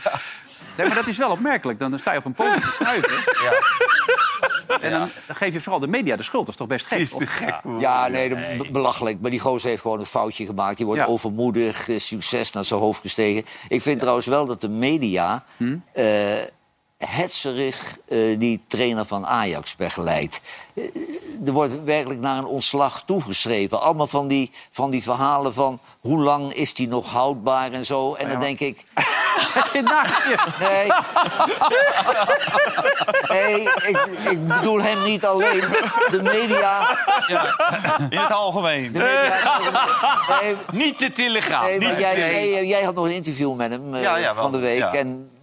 Nee, maar dat is wel opmerkelijk. Dan sta je op een podium te snuiven. Ja. En dan geef je vooral de media de schuld. Dat is toch best gek? Is te gek. Ja, nee, nee, belachelijk. Maar die gozer heeft gewoon een foutje gemaakt. Die wordt ja. overmoedig, succes naar zijn hoofd gestegen. Ik vind ja. trouwens wel dat de media... Hm? Uh, hetzerig uh, die trainer van Ajax begeleidt. Uh, er wordt werkelijk naar een ontslag toegeschreven. Allemaal van die, van die verhalen van hoe lang is die nog houdbaar en zo. En ja, dan denk ik... Het zit naast je. Nee. Nee, ik, ik bedoel hem niet alleen. De media... Ja. In het algemeen. De media... Nee, niet de Telegraaf. Nee, niet jij, nee, jij had nog een interview met hem uh, ja, ja, van de week. Ja. En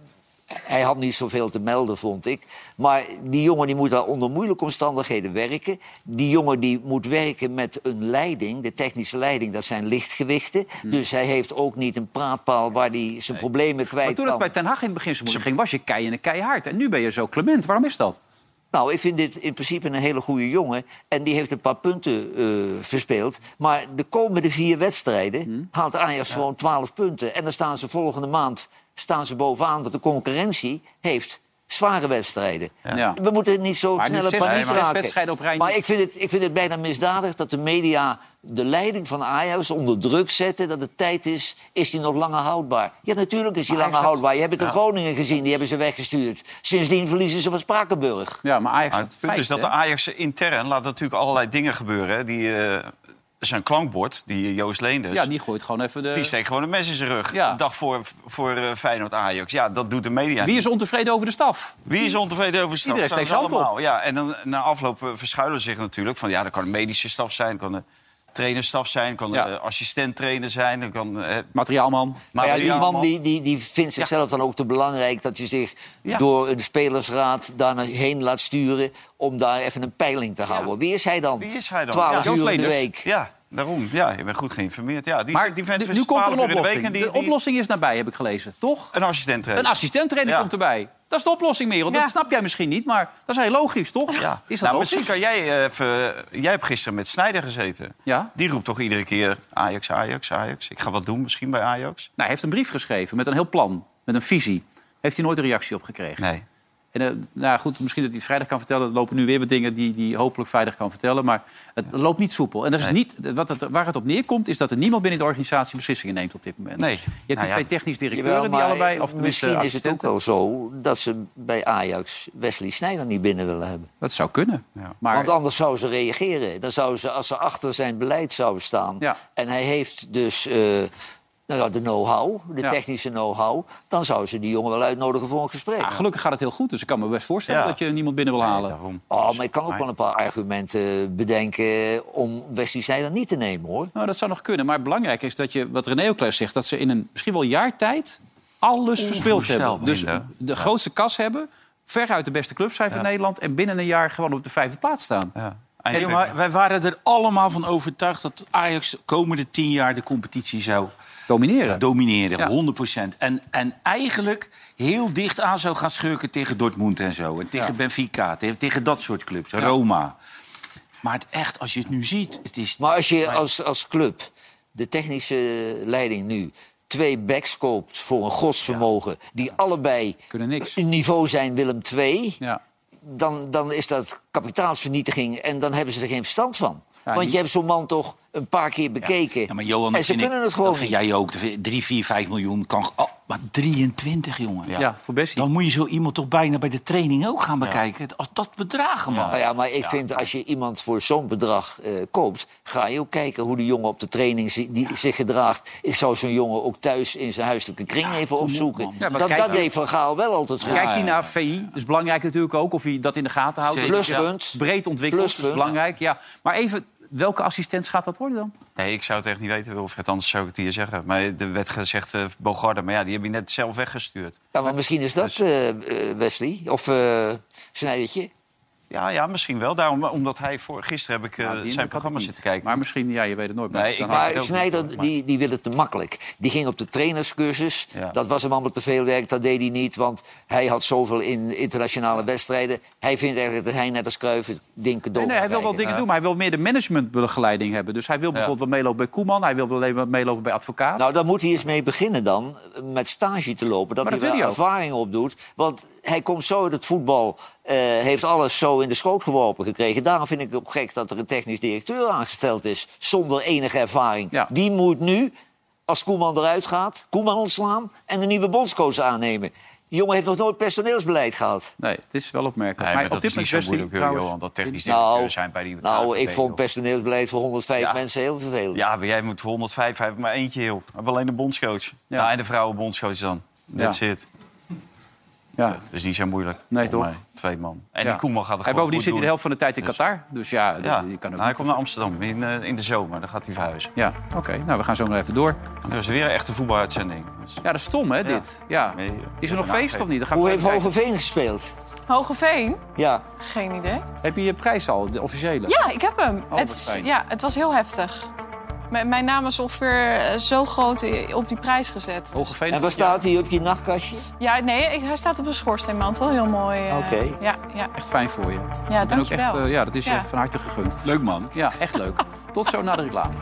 hij had niet zoveel te melden, vond ik. Maar die jongen die moet daar onder moeilijke omstandigheden werken. Die jongen die moet werken met een leiding, de technische leiding, dat zijn lichtgewichten. Hmm. Dus hij heeft ook niet een praatpaal waar hij zijn nee. problemen kwijt maar toen kan. het bij Ten Hag in het begin zo moeilijk ging, was je kei en keihard. En nu ben je zo clement. Waarom is dat? Nou, ik vind dit in principe een hele goede jongen. En die heeft een paar punten uh, verspeeld. Maar de komende vier wedstrijden hmm. haalt Ajax ja. gewoon twaalf punten. En dan staan ze volgende maand staan ze bovenaan. Want de concurrentie heeft zware wedstrijden. Ja. We moeten niet zo maar snel een paniek raken. Op maar ik vind, het, ik vind het bijna misdadig dat de media de leiding van Ajax onder druk zetten. Dat het tijd is, is die nog langer houdbaar? Ja, natuurlijk is die langer had... houdbaar. Je hebt het in ja. Groningen gezien, die hebben ze weggestuurd. Sindsdien verliezen ze van Spakenburg. Ja, maar Ajax maar het punt feit, is dat de Ajax intern laat natuurlijk allerlei dingen gebeuren. Hè, die... Uh... zijn klankbord, die Joost Leenders... Ja, die gooit gewoon even de... Die steekt gewoon een mes in zijn rug. Ja. De dag voor, voor uh, Feyenoord-Ajax. Ja, dat doet de media Wie is ontevreden over de staf? Wie is ontevreden over de staf? Iedereen steekt zijn hand op. Ja, en dan na afloop uh, verschuilen ze zich natuurlijk. Van, ja, dat kan een medische staf zijn, kan een trainerstaf zijn... kan ja. een assistent-trainer zijn, dat kan... Uh, Materiaalman. Materiaalman. Ja, die man die, die, die vindt zichzelf ja. dan ook te belangrijk... dat je zich ja. door een spelersraad daarheen laat sturen... om daar even een peiling te houden. Ja. Wie is hij dan? Wie is hij dan? Twaalf ja. uur in de week. Ja. Daarom, ja, je bent goed geïnformeerd. Ja, die, maar die vent nu komt er een oplossing. De, die, de oplossing is nabij, heb ik gelezen, toch? Een assistent-trainer. Een assistent-trainer ja. komt erbij. Dat is de oplossing, Merel. Ja. Dat snap jij misschien niet, maar dat is heel logisch, toch? Ja. Is dat nou, logisch? Misschien kan jij even... Jij hebt gisteren met Sneijder gezeten. Ja? Die roept toch iedere keer Ajax, Ajax, Ajax. Ik ga wat doen misschien bij Ajax. Nou, hij heeft een brief geschreven met een heel plan, met een visie. Heeft hij nooit een reactie op gekregen? Nee. En, uh, nou goed, misschien dat hij het vrijdag kan vertellen. Er lopen nu weer wat dingen die hij hopelijk vrijdag kan vertellen. Maar het loopt niet soepel. En er is nee. niet, wat het, waar het op neerkomt, is dat er niemand binnen de organisatie beslissingen neemt op dit moment. Nee. Dus je hebt nou die ja. twee technisch directeuren Jawel, die allebei... Of misschien is het ook wel zo dat ze bij Ajax Wesley Sneijder niet binnen willen hebben. Dat zou kunnen. Ja. Maar... Want anders zouden ze reageren. Dan zouden ze, als ze achter zijn beleid zouden staan... Ja. en hij heeft dus... Uh, Nou ja, de know-how, de ja. technische know-how... dan zouden ze die jongen wel uitnodigen voor een gesprek. Ja, gelukkig gaat het heel goed, dus ik kan me best voorstellen... Ja. dat je niemand binnen wil halen. Nee, oh, maar ik kan ook wel een paar argumenten bedenken... om Wesley Sneijder niet te nemen, hoor. Nou, dat zou nog kunnen, maar belangrijk is dat je... wat René ook zegt, dat ze in een misschien wel jaar tijd... alles verspeeld hebben. Dus de ja. grootste kas hebben... veruit de beste clubs zijn van ja. Nederland... en binnen een jaar gewoon op de vijfde plaats staan. Ja. Hey, maar wij waren er allemaal van overtuigd... dat Ajax de komende tien jaar de competitie zou... Domineren. Domineren, ja. honderd procent. En, en eigenlijk heel dicht aan zou gaan schurken tegen Dortmund en zo. En tegen ja. Benfica, tegen, tegen dat soort clubs. Ja. Roma. Maar het echt, als je het nu ziet... Het is... Maar als je als, als club de technische leiding nu... twee backs koopt voor een godsvermogen... Ja. die allebei een niveau zijn Willem twee... Ja. Dan, dan is dat kapitaalsvernietiging en dan hebben ze er geen verstand van. Ja, Want die... je hebt zo'n man toch een paar keer bekeken. Ja, ja, maar Johan, en ze kunnen ik, het gewoon dat vind jij ook. drie, vier, vijf miljoen kan... Oh, maar drieëntwintig, jongen. Ja, ja voor Bessie. Dan moet je zo iemand toch bijna bij de training ook gaan bekijken. Ja. Als dat bedragen, man. Ja, ja maar ik ja. vind als je iemand voor zo'n bedrag uh, koopt... ga je ook kijken hoe de jongen op de training zi- die ja. zich gedraagt. Ik zou zo'n jongen ook thuis in zijn huiselijke kring ja, even opzoeken. Ja, dat dat deed Van Gaal wel altijd goed. Kijkt hij naar V I, dat is belangrijk natuurlijk ook. Of hij dat in de gaten houdt. Pluspunt. Ja, breed ontwikkeld, dat is belangrijk. Ja. Maar even... Welke assistent gaat dat worden dan? Nee, ik zou het echt niet weten, Wilfred. Anders zou ik het hier zeggen. Maar er werd gezegd uh, Bogarde, maar ja, die heb je net zelf weggestuurd. Ja, maar misschien is dat uh, Wesley of uh, Snijdertje. Ja, ja, misschien wel. Daarom, omdat hij voor gisteren heb ik uh, ja, zijn programma zitten kijken. Maar misschien, ja, je weet het nooit. Nee, ik maar Sneijder, maar... die, die wil het te makkelijk. Die ging op de trainerscursus. Ja. Dat was hem allemaal te veel werk. Dat deed hij niet, want hij had zoveel in internationale wedstrijden. Hij vindt eigenlijk dat hij net als Cruijff het ding cadeau nee, nee, hij wil wel dingen ja. doen, maar hij wil meer de managementbegeleiding hebben. Dus hij wil bijvoorbeeld ja. meelopen bij Koeman. Hij wil meelopen bij advocaat. Nou, daar moet hij eens mee beginnen dan. Met stage te lopen. Dat maar hij dat wel ervaring opdoet. Want hij komt zo uit het voetbal... Uh, heeft alles zo in de schoot geworpen gekregen. Daarom vind ik het ook gek dat er een technisch directeur aangesteld is... zonder enige ervaring. Ja. Die moet nu, als Koeman eruit gaat... Koeman ontslaan en een nieuwe bondscoach aannemen. Die jongen heeft nog nooit personeelsbeleid gehad. Nee, het is wel opmerkelijk. Nee, maar, maar op dit moment is het moeilijk, trouwens... Johan, dat technisch directeur nou, zijn bij die... Nou, ik vond personeelsbeleid voor honderdvijf ja. mensen heel vervelend. Ja, maar jij moet voor honderdvijf, hij heeft maar eentje heel. We hebben alleen de bondscoach. Ja. Nou, en de vrouwenbondscoach dan. That's ja. it. Ja. Dus die zijn moeilijk. Nee, toch? Mij. Twee man. En Ja. die Koeman gaat er Hij gewoon bovendien goed zit hij de doen. helft van de tijd in Dus- Qatar. Dus ja, Ja. die kan ook Nou, hij komt naar Amsterdam in, uh, in de zomer. Dan gaat hij verhuizen. Ja, oké. Okay. Nou, we gaan zo nog even door. Dus weer een echte voetbaluitzending. Dus... Ja, dat is stom, hè, dit? Ja. Nee, is er nog nou, feest nee. of niet? Dan gaan we Hoe heeft kijken. Hogeveen gespeeld? Hogeveen? Ja. Geen idee. Heb je je prijs al, de officiële? Ja, ik heb hem. Oh, het, wat is, fijn. ja, het was heel heftig. M- mijn naam is ongeveer eh, zo groot i- op die prijs gezet. Dus- Hogeveen. En waar staat hij op je nachtkastje? Ja, nee, ik- hij staat op een schoorsteenmantel. Heel mooi. eh, Oké. Ja, ja. Echt fijn voor je. Ja, Ik ben ook echt, dankjewel. eh, ja, dat is je Ja. van harte gegund. Leuk, man. Ja, echt leuk. Tot zo na de reclame.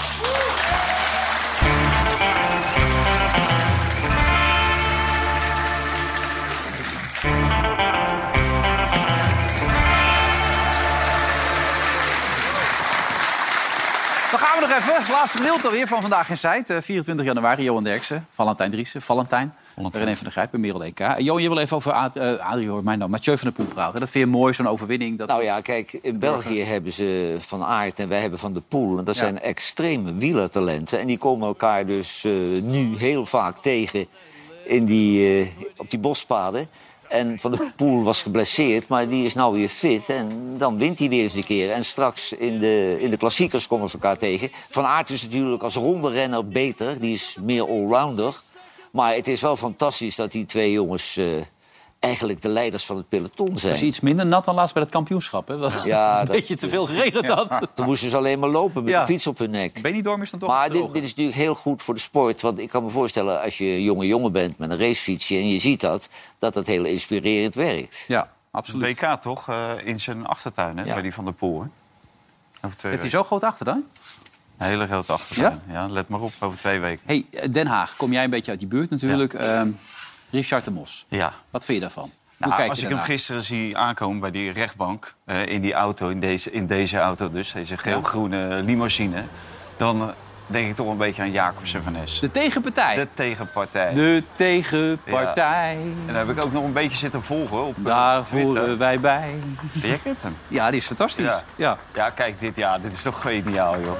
Dan gaan we nog even. Het laatste gedeelte alweer van Vandaag in Zijd. Uh, vierentwintig januari, Johan Derksen, Valentijn Driessen, Valentijn, René van der Grijp en Merel E K. Uh, Johan, je wil even over Ad, uh, Adrie, hoor, mijn naam, Mathieu van der Poel praten. Dat vind je mooi, zo'n overwinning. Dat... Nou ja, kijk, in België hebben ze Van Aert en wij hebben Van der Poel. En dat Ja. zijn extreme wielertalenten. En die komen elkaar dus uh, nu heel vaak tegen in die, uh, op die bospaden. En Van der Poel was geblesseerd, maar die is nou weer fit. En dan wint hij weer eens een keer. En straks in de, in de klassiekers komen ze elkaar tegen. Van Aert is natuurlijk als ronderenner beter. Die is meer allrounder. Maar het is wel fantastisch dat die twee jongens uh, eigenlijk de leiders van het peloton zijn. Dat is iets minder nat dan laatst bij het kampioenschap. Hè? Dat Ja, een dat- beetje te veel geregend had. Ja. Toen moesten ze alleen maar lopen met Ja. de fiets op hun nek. Benidorm is dan toch Maar droger. dit, dit is natuurlijk heel goed voor de sport. Want ik kan me voorstellen, als je jonge jongen bent met een racefietsje... en je ziet dat, dat dat heel inspirerend werkt. Ja, absoluut. W K toch, uh, in zijn achtertuin, hè, Ja. bij die Van der Poel. Hè? Over twee Heeft hij weken. zo groot achter dan? Een hele grote achtertuin. Ja? Ja, let maar op, over twee weken. Hey, Den Haag, kom jij een beetje uit die buurt natuurlijk. Ja. Um, Richard de Mos, Ja. wat vind je daarvan? Nou, Hoe kijk als je ik hem daarnaar? gisteren zie aankomen bij die rechtbank... Uh, in die auto, in deze, in deze auto dus, deze geel-groene limousine... dan uh, denk ik toch een beetje aan Jacobsen van Es. De tegenpartij. De tegenpartij. De tegenpartij. Ja. En daar heb ik ook nog een beetje zitten volgen op uh, Daar Twitter. horen wij bij. Jij kent hem? Ja, die is fantastisch. Ja, ja. ja kijk, dit, ja, dit is toch geniaal, joh.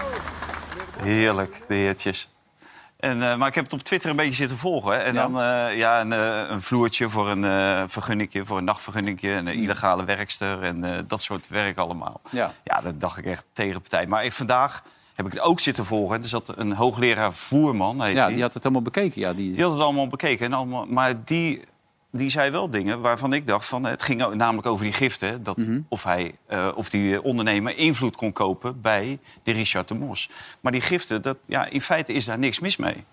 Heerlijk, de heertjes. En, uh, maar ik heb het op Twitter een beetje zitten volgen. Hè. En Ja. dan uh, ja, een, uh, een vloertje voor een uh, vergunningje, voor een nachtvergunningje... een uh, illegale werkster en uh, dat soort werk allemaal. Ja. Ja, dat dacht ik echt tegenpartij. Maar ik, vandaag heb ik het ook zitten volgen. Er zat een hoogleraar Voerman, heet Ja, die. die had het helemaal bekeken. Ja, die... Die had het allemaal bekeken. En allemaal, maar die, die zei wel dingen waarvan ik dacht... Van, het ging namelijk over die giften. Hè, dat Mhm. of, hij, uh, of die ondernemer invloed kon kopen bij de Richard de Mos. Maar die giften, dat, ja, in feite is daar niks mis mee.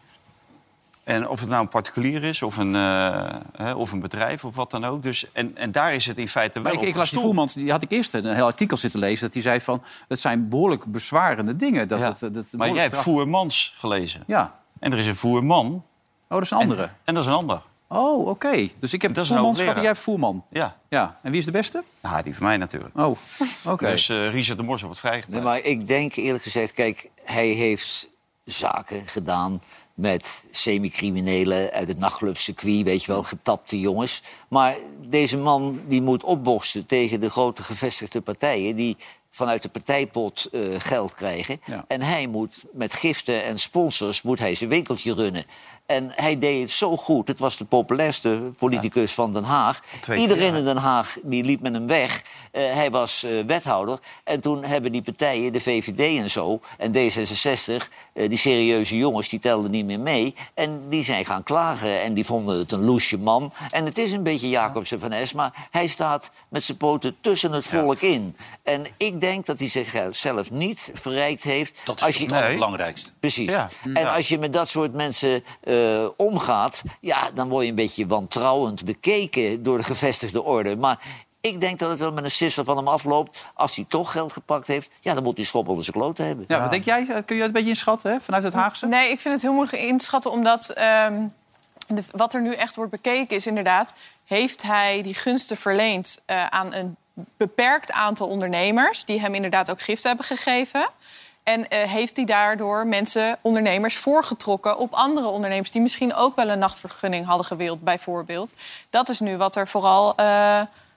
En of het nou een particulier is, of een, uh, hè, of een bedrijf, of wat dan ook. Dus, en, en daar is het in feite wel Maar ik, op ik las die gestoeld. Voermans, die had ik eerst een heel artikel zitten lezen... dat hij zei van, het zijn behoorlijk bezwarende dingen. Dat Ja. het, dat Maar behoorlijk jij hebt straf- Voermans gelezen. Ja. En er is een Voerman. Oh, dat is een andere. En, en dat is een ander. Oh, oké. Okay. Dus ik heb Dat is een Voermans gehad hoogleraar. en jij hebt Voerman. Ja. Ja. En wie is de beste? Nou, die van mij natuurlijk. Oh, oké. Okay. Dus uh, Richard de Mos wordt vrijgepraat. Nee, maar ik denk eerlijk gezegd, kijk, hij heeft zaken gedaan met semi-criminelen uit het nachtclubcircuit, weet je wel, getapte jongens. Maar deze man die moet opboksen tegen de grote gevestigde partijen die vanuit de partijpot uh, geld krijgen. Ja. En hij moet met giften en sponsors moet hij zijn winkeltje runnen. En hij deed het zo goed. Het was de populairste politicus ja. van Den Haag. Twee Iedereen keer, in Den Haag die liep met hem weg. Uh, hij was uh, wethouder. En toen hebben die partijen, de V V D en zo... en D zesenzestig, uh, die serieuze jongens, die telden niet meer mee. En die zijn gaan klagen. En die vonden het een loesje man. En het is een beetje Jacobsen van Es, maar hij staat met zijn poten tussen het volk ja. in. En ik denk dat hij zichzelf niet verrijkt heeft. Dat is als je... het allerbelangrijkste. Precies. Ja. En Ja. als je met dat soort mensen uh, omgaat... ja, dan word je een beetje wantrouwend bekeken door de gevestigde orde. Maar ik denk dat het wel met een sisser van hem afloopt. Als hij toch geld gepakt heeft, ja, dan moet hij schop onder zijn kloten hebben. Ja, wat denk jij? Kun je het een beetje inschatten, hè? Vanuit het Haagse? Nee, ik vind het heel moeilijk inschatten, omdat um, de, wat er nu echt wordt bekeken is inderdaad... heeft hij die gunsten verleend uh, aan een beperkt aantal ondernemers... die hem inderdaad ook gift hebben gegeven... En uh, heeft hij daardoor mensen, ondernemers, voorgetrokken op andere ondernemers... die misschien ook wel een nachtvergunning hadden gewild, bijvoorbeeld. Dat is nu wat er vooral uh,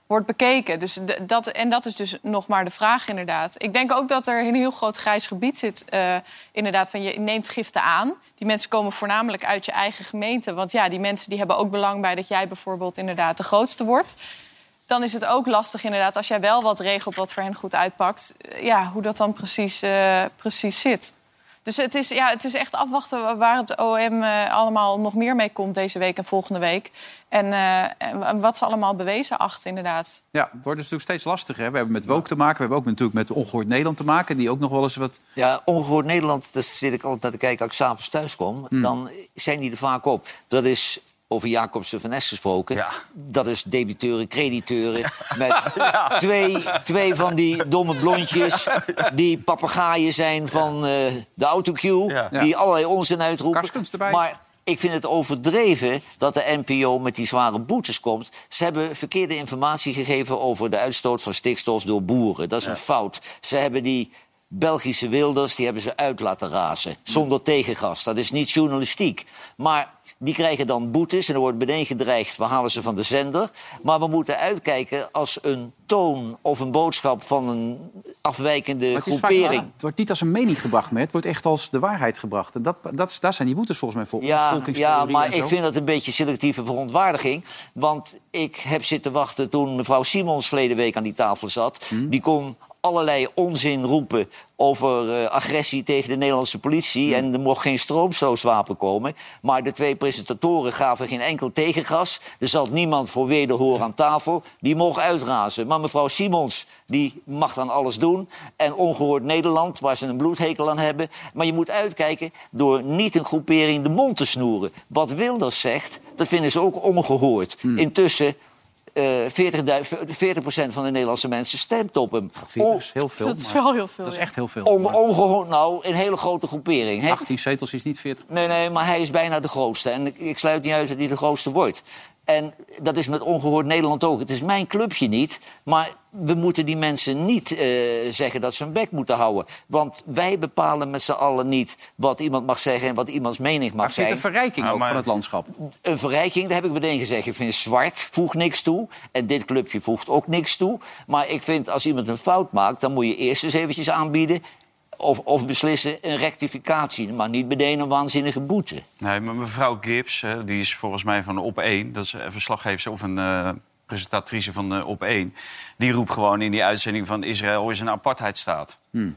wordt bekeken. Dus d- dat, en dat is dus nog maar de vraag inderdaad. Ik denk ook dat er een heel groot grijs gebied zit. Uh, inderdaad, van je neemt giften aan. Die mensen komen voornamelijk uit je eigen gemeente. Want ja, die mensen die hebben ook belang bij dat jij bijvoorbeeld inderdaad de grootste wordt. Dan is het ook lastig inderdaad, als jij wel wat regelt wat voor hen goed uitpakt. Ja, hoe dat dan precies, uh, precies zit. Dus het is, ja, het is echt afwachten waar het O M uh, allemaal nog meer mee komt deze week en volgende week. En, uh, en wat ze allemaal bewezen achten, inderdaad. Ja, het wordt dus natuurlijk steeds lastiger. Hè? We hebben met Woke te maken. We hebben ook natuurlijk met Ongehoord Nederland te maken. Die ook nog wel eens wat... Ja, Ongehoord Nederland, daar zit ik altijd naar te kijken als ik s'avonds thuis kom. Hmm. Dan zijn die er vaak op. Dat is... Over Jacobsen van Ness gesproken. Ja. Dat is debiteuren, crediteuren. Met ja. twee, twee van die domme blondjes. Die papegaaien zijn van uh, de autocue. Ja. Die allerlei onzin uitroepen. Maar ik vind het overdreven dat de N P O met die zware boetes komt. Ze hebben verkeerde informatie gegeven over de uitstoot van stikstof door boeren. Dat is ja. een fout. Ze hebben die... Belgische Wilders, die hebben ze uit laten razen. Zonder tegengas. Dat is niet journalistiek. Maar die krijgen dan boetes en er wordt meteen gedreigd... we halen ze van de zender. Maar we moeten uitkijken als een toon of een boodschap... van een afwijkende het groepering. Vaak, het wordt niet als een mening gebracht, maar het wordt echt als de waarheid gebracht. En dat, dat, daar zijn die boetes volgens mij voor. Ja, ja maar ik vind dat een beetje selectieve verontwaardiging. Want ik heb zitten wachten toen mevrouw Simons verleden week aan die tafel zat. Hmm. Die kon... allerlei onzin roepen over uh, agressie tegen de Nederlandse politie... Ja. En er mocht geen stroomstootwapen komen. Maar de twee presentatoren gaven geen enkel tegengas. Er zat niemand voor wederhoor aan tafel. Die mocht uitrazen. Maar mevrouw Simons die mag dan alles doen. En Ongehoord Nederland, waar ze een bloedhekel aan hebben. Maar je moet uitkijken door niet een groepering de mond te snoeren. Wat Wilders zegt, dat vinden ze ook ongehoord. Hmm. Intussen... Uh, veertig procent van de Nederlandse mensen stemt op hem. Dat is heel veel. Dat is wel heel veel. Dat is echt heel veel. On, ongehoord, nou, een hele grote groepering. Hè? achttien zetels is niet veertig. Nee, nee, maar hij is bijna de grootste. En ik, ik sluit niet uit dat hij de grootste wordt. En dat is met Ongehoord Nederland ook. Het is mijn clubje niet, maar we moeten die mensen niet uh, zeggen dat ze hun bek moeten houden. Want wij bepalen met z'n allen niet wat iemand mag zeggen en wat iemands mening mag maar zijn. Maar een verrijking ook maar... van het landschap? Een verrijking, daar heb ik meteen gezegd. Ik vind zwart voegt niks toe en dit clubje voegt ook niks toe. Maar ik vind als iemand een fout maakt, dan moet je eerst eens eventjes aanbieden... Of, of beslissen een rectificatie, maar niet meteen een waanzinnige boete. Nee, maar mevrouw Gibbs, die is volgens mij van Op één... dat is een verslaggever of een uh, presentatrice van uh, Op één... die roept gewoon in die uitzending van Israël is een apartheidstaat. Hmm.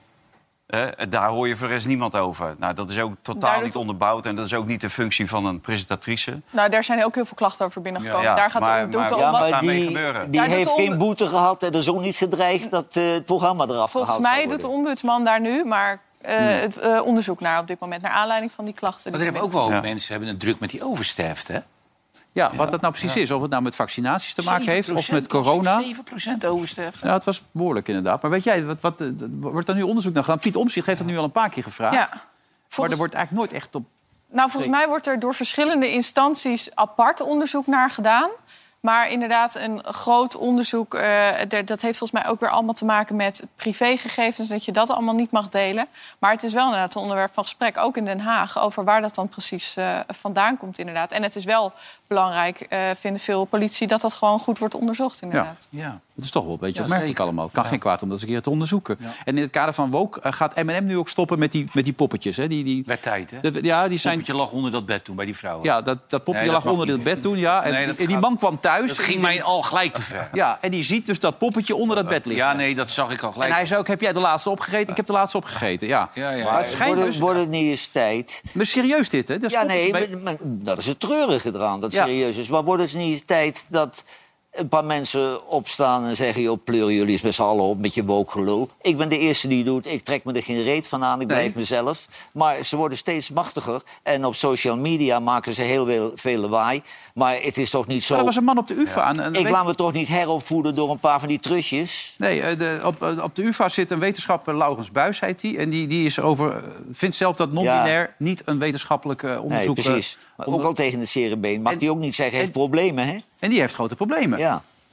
Uh, daar hoor je voor de rest niemand over. Nou, dat is ook totaal daar niet doet... onderbouwd en dat is ook niet de functie van een presentatrice. Nou, daar zijn ook heel veel klachten over binnengekomen. Ja, daar gaat maar, het, doet maar, de ja, maar die, die, die heeft geen om... boete gehad en er is ook niet gedreigd dat uh, het programma eraf Volgens gehaald mij doet de ombudsman daar nu, maar uh, hmm. het uh, onderzoek naar op dit moment, naar aanleiding van die klachten. Maar er hebben ook wel ja. mensen hebben een druk met die oversterfte, hè? Ja, wat dat nou precies ja. is. Of het nou met vaccinaties te maken heeft of met corona. zeven procent oversterfte. Ja, het was behoorlijk inderdaad. Maar weet jij, wat, wat, wordt er nu onderzoek naar gedaan? Piet Omtzigt heeft dat nu al een paar keer gevraagd. Ja. Volgens... Maar er wordt eigenlijk nooit echt op... Nou, volgens mij wordt er door verschillende instanties apart onderzoek naar gedaan. Maar inderdaad, een groot onderzoek, uh, dat heeft volgens mij ook weer allemaal te maken met privégegevens, dat je dat allemaal niet mag delen. Maar het is wel inderdaad een onderwerp van gesprek, ook in Den Haag, over waar dat dan precies uh, vandaan komt inderdaad. En het is wel belangrijk, uh, vinden veel politie, dat dat gewoon goed wordt onderzocht inderdaad. Ja, ja. Het is toch wel een beetje ja, opmerkelijk allemaal. Het kan ja. geen kwaad om dat eens een keer te onderzoeken. Ja. En in het kader van Woke uh, gaat M en M nu ook stoppen met die, met die poppetjes. Hè? Die, die... Werd tijd, hè? Dat, ja, die zijn... poppetje lag onder dat bed toen bij die vrouwen. Ja, dat, dat poppetje nee, dat lag onder dat bed toen, ja. En, nee, en die gaat... man kwam thuis. Dat ging mij al gelijk te ver. Ja, en die ziet dus dat poppetje onder dat bed liggen. Ja, nee, dat zag ik al gelijk. En hij zei ook, heb jij de laatste opgegeten? Ik heb de laatste opgegeten, ja. ja, ja. Maar het schijnt wordt, dus... wordt het niet eens tijd... Maar serieus dit, hè? Dat ja, nee, bij... maar, maar, dat is het treurige eraan, dat het ja. serieus is. Maar wordt het niet eens tijd dat... een paar mensen opstaan en zeggen... joh, pleuren jullie eens met z'n allen op met je woke-gelul. Ik ben de eerste die doet. Ik trek me er geen reet van aan. Ik blijf nee. mezelf. Maar ze worden steeds machtiger. En op social media maken ze heel veel lawaai. Maar het is toch niet zo... Maar er was een man op de U vA. Ja. Een, een ik weet... laat me toch niet heropvoeden door een paar van die trutjes? Nee, de, op, op de U vA zit een wetenschapper, Laurens Buijs heet hij. En die, die is over, vindt zelf dat non-binair ja. niet een wetenschappelijk uh, onderzoek... Nee, precies. Maar onder... ook al tegen het zere been. Mag en, die ook niet zeggen, heeft en, problemen, hè? En die heeft grote problemen. Ja.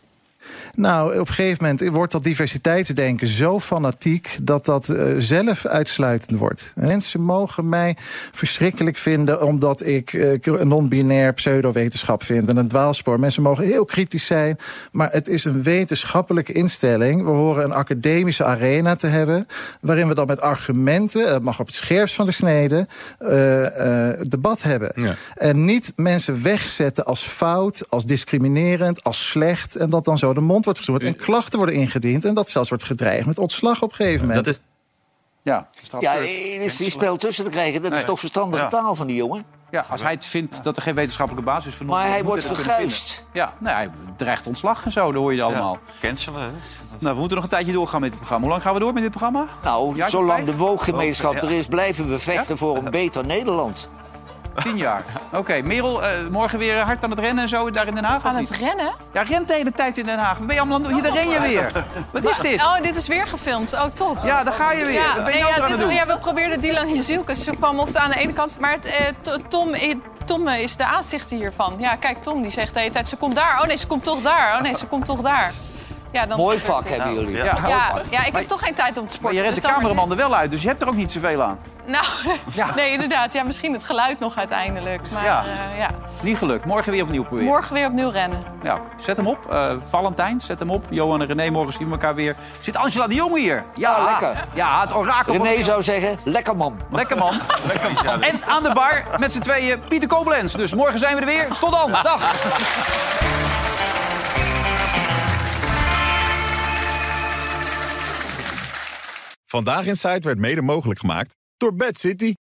Nou, op een gegeven moment wordt dat diversiteitsdenken zo fanatiek dat dat uh, zelf uitsluitend wordt. Mensen mogen mij verschrikkelijk vinden omdat ik uh, een non-binair pseudowetenschap vind en een dwaalspoor. Mensen mogen heel kritisch zijn, maar het is een wetenschappelijke instelling. We horen een academische arena te hebben, waarin we dan met argumenten, dat mag op het scherpst van de snede, uh, uh, debat hebben. Ja. En niet mensen wegzetten als fout, als discriminerend, als slecht, en dat dan zo de mond wordt gezoerd en klachten worden ingediend en dat zelfs wordt gedreigd met ontslag op een gegeven moment. Dat is... Ja, ja, is die spel tussen te krijgen, dat nee. is toch verstandige ja. taal van die jongen? Ja, als hij het vindt dat er geen wetenschappelijke basis is voor. Maar hij wordt verguisd. Ja, nou, hij dreigt ontslag en zo, dat hoor je allemaal. Ja, cancelen, hè? Nou, we moeten nog een tijdje doorgaan met dit programma. Hoe lang gaan we door met dit programma? Nou, ja, zolang de wooggemeenschap er is, blijven we vechten ja? voor een beter Nederland. Tien jaar. Oké, okay, Merel, uh, morgen weer hard aan het rennen en zo daar in Den Haag? Aan het rennen? Ja, rent de hele tijd in Den Haag. Wat ben je allemaal aan het doen? Hier, daar ren je weer. Wat is dit? Oh, dit is weer gefilmd. Oh, top. Ja, daar ga je weer. Ja, Wat ben je nee, nou ja, aan het doen? Ja, we probeerden Dylan Jezielke. Ze kwam of aan de ene kant. Maar het, uh, Tom, Tom is de aanstichter hiervan. Ja, kijk, Tom die zegt de hele tijd, ze komt daar. Oh nee, ze komt toch daar. Oh nee, ze komt toch daar. Ja, dan mooi vak hebben nou, jullie. Ja, ja, ja, ja, ik heb toch geen tijd om te sporten. Maar je redt dus de cameraman er wel uit, dus je hebt er ook niet zoveel aan. Nou, ja. nee, inderdaad. Ja, misschien het geluid nog uiteindelijk. Maar, ja. Uh, ja. Niet gelukt. Morgen weer opnieuw proberen. Morgen weer opnieuw rennen. Ja, zet hem op. Uh, Valentijn, zet hem op. Johan en René, morgen zien we elkaar weer. Zit Angela de Jong hier? Ja, ah, lekker. Ja, het orakel. René zou zeggen, lekker man. Lekker man. Lekker man. En aan de bar met z'n tweeën Pieter Koblenz. Dus morgen zijn we er weer. Tot dan. Dag. Vandaag in Site werd mede mogelijk gemaakt door Bad City.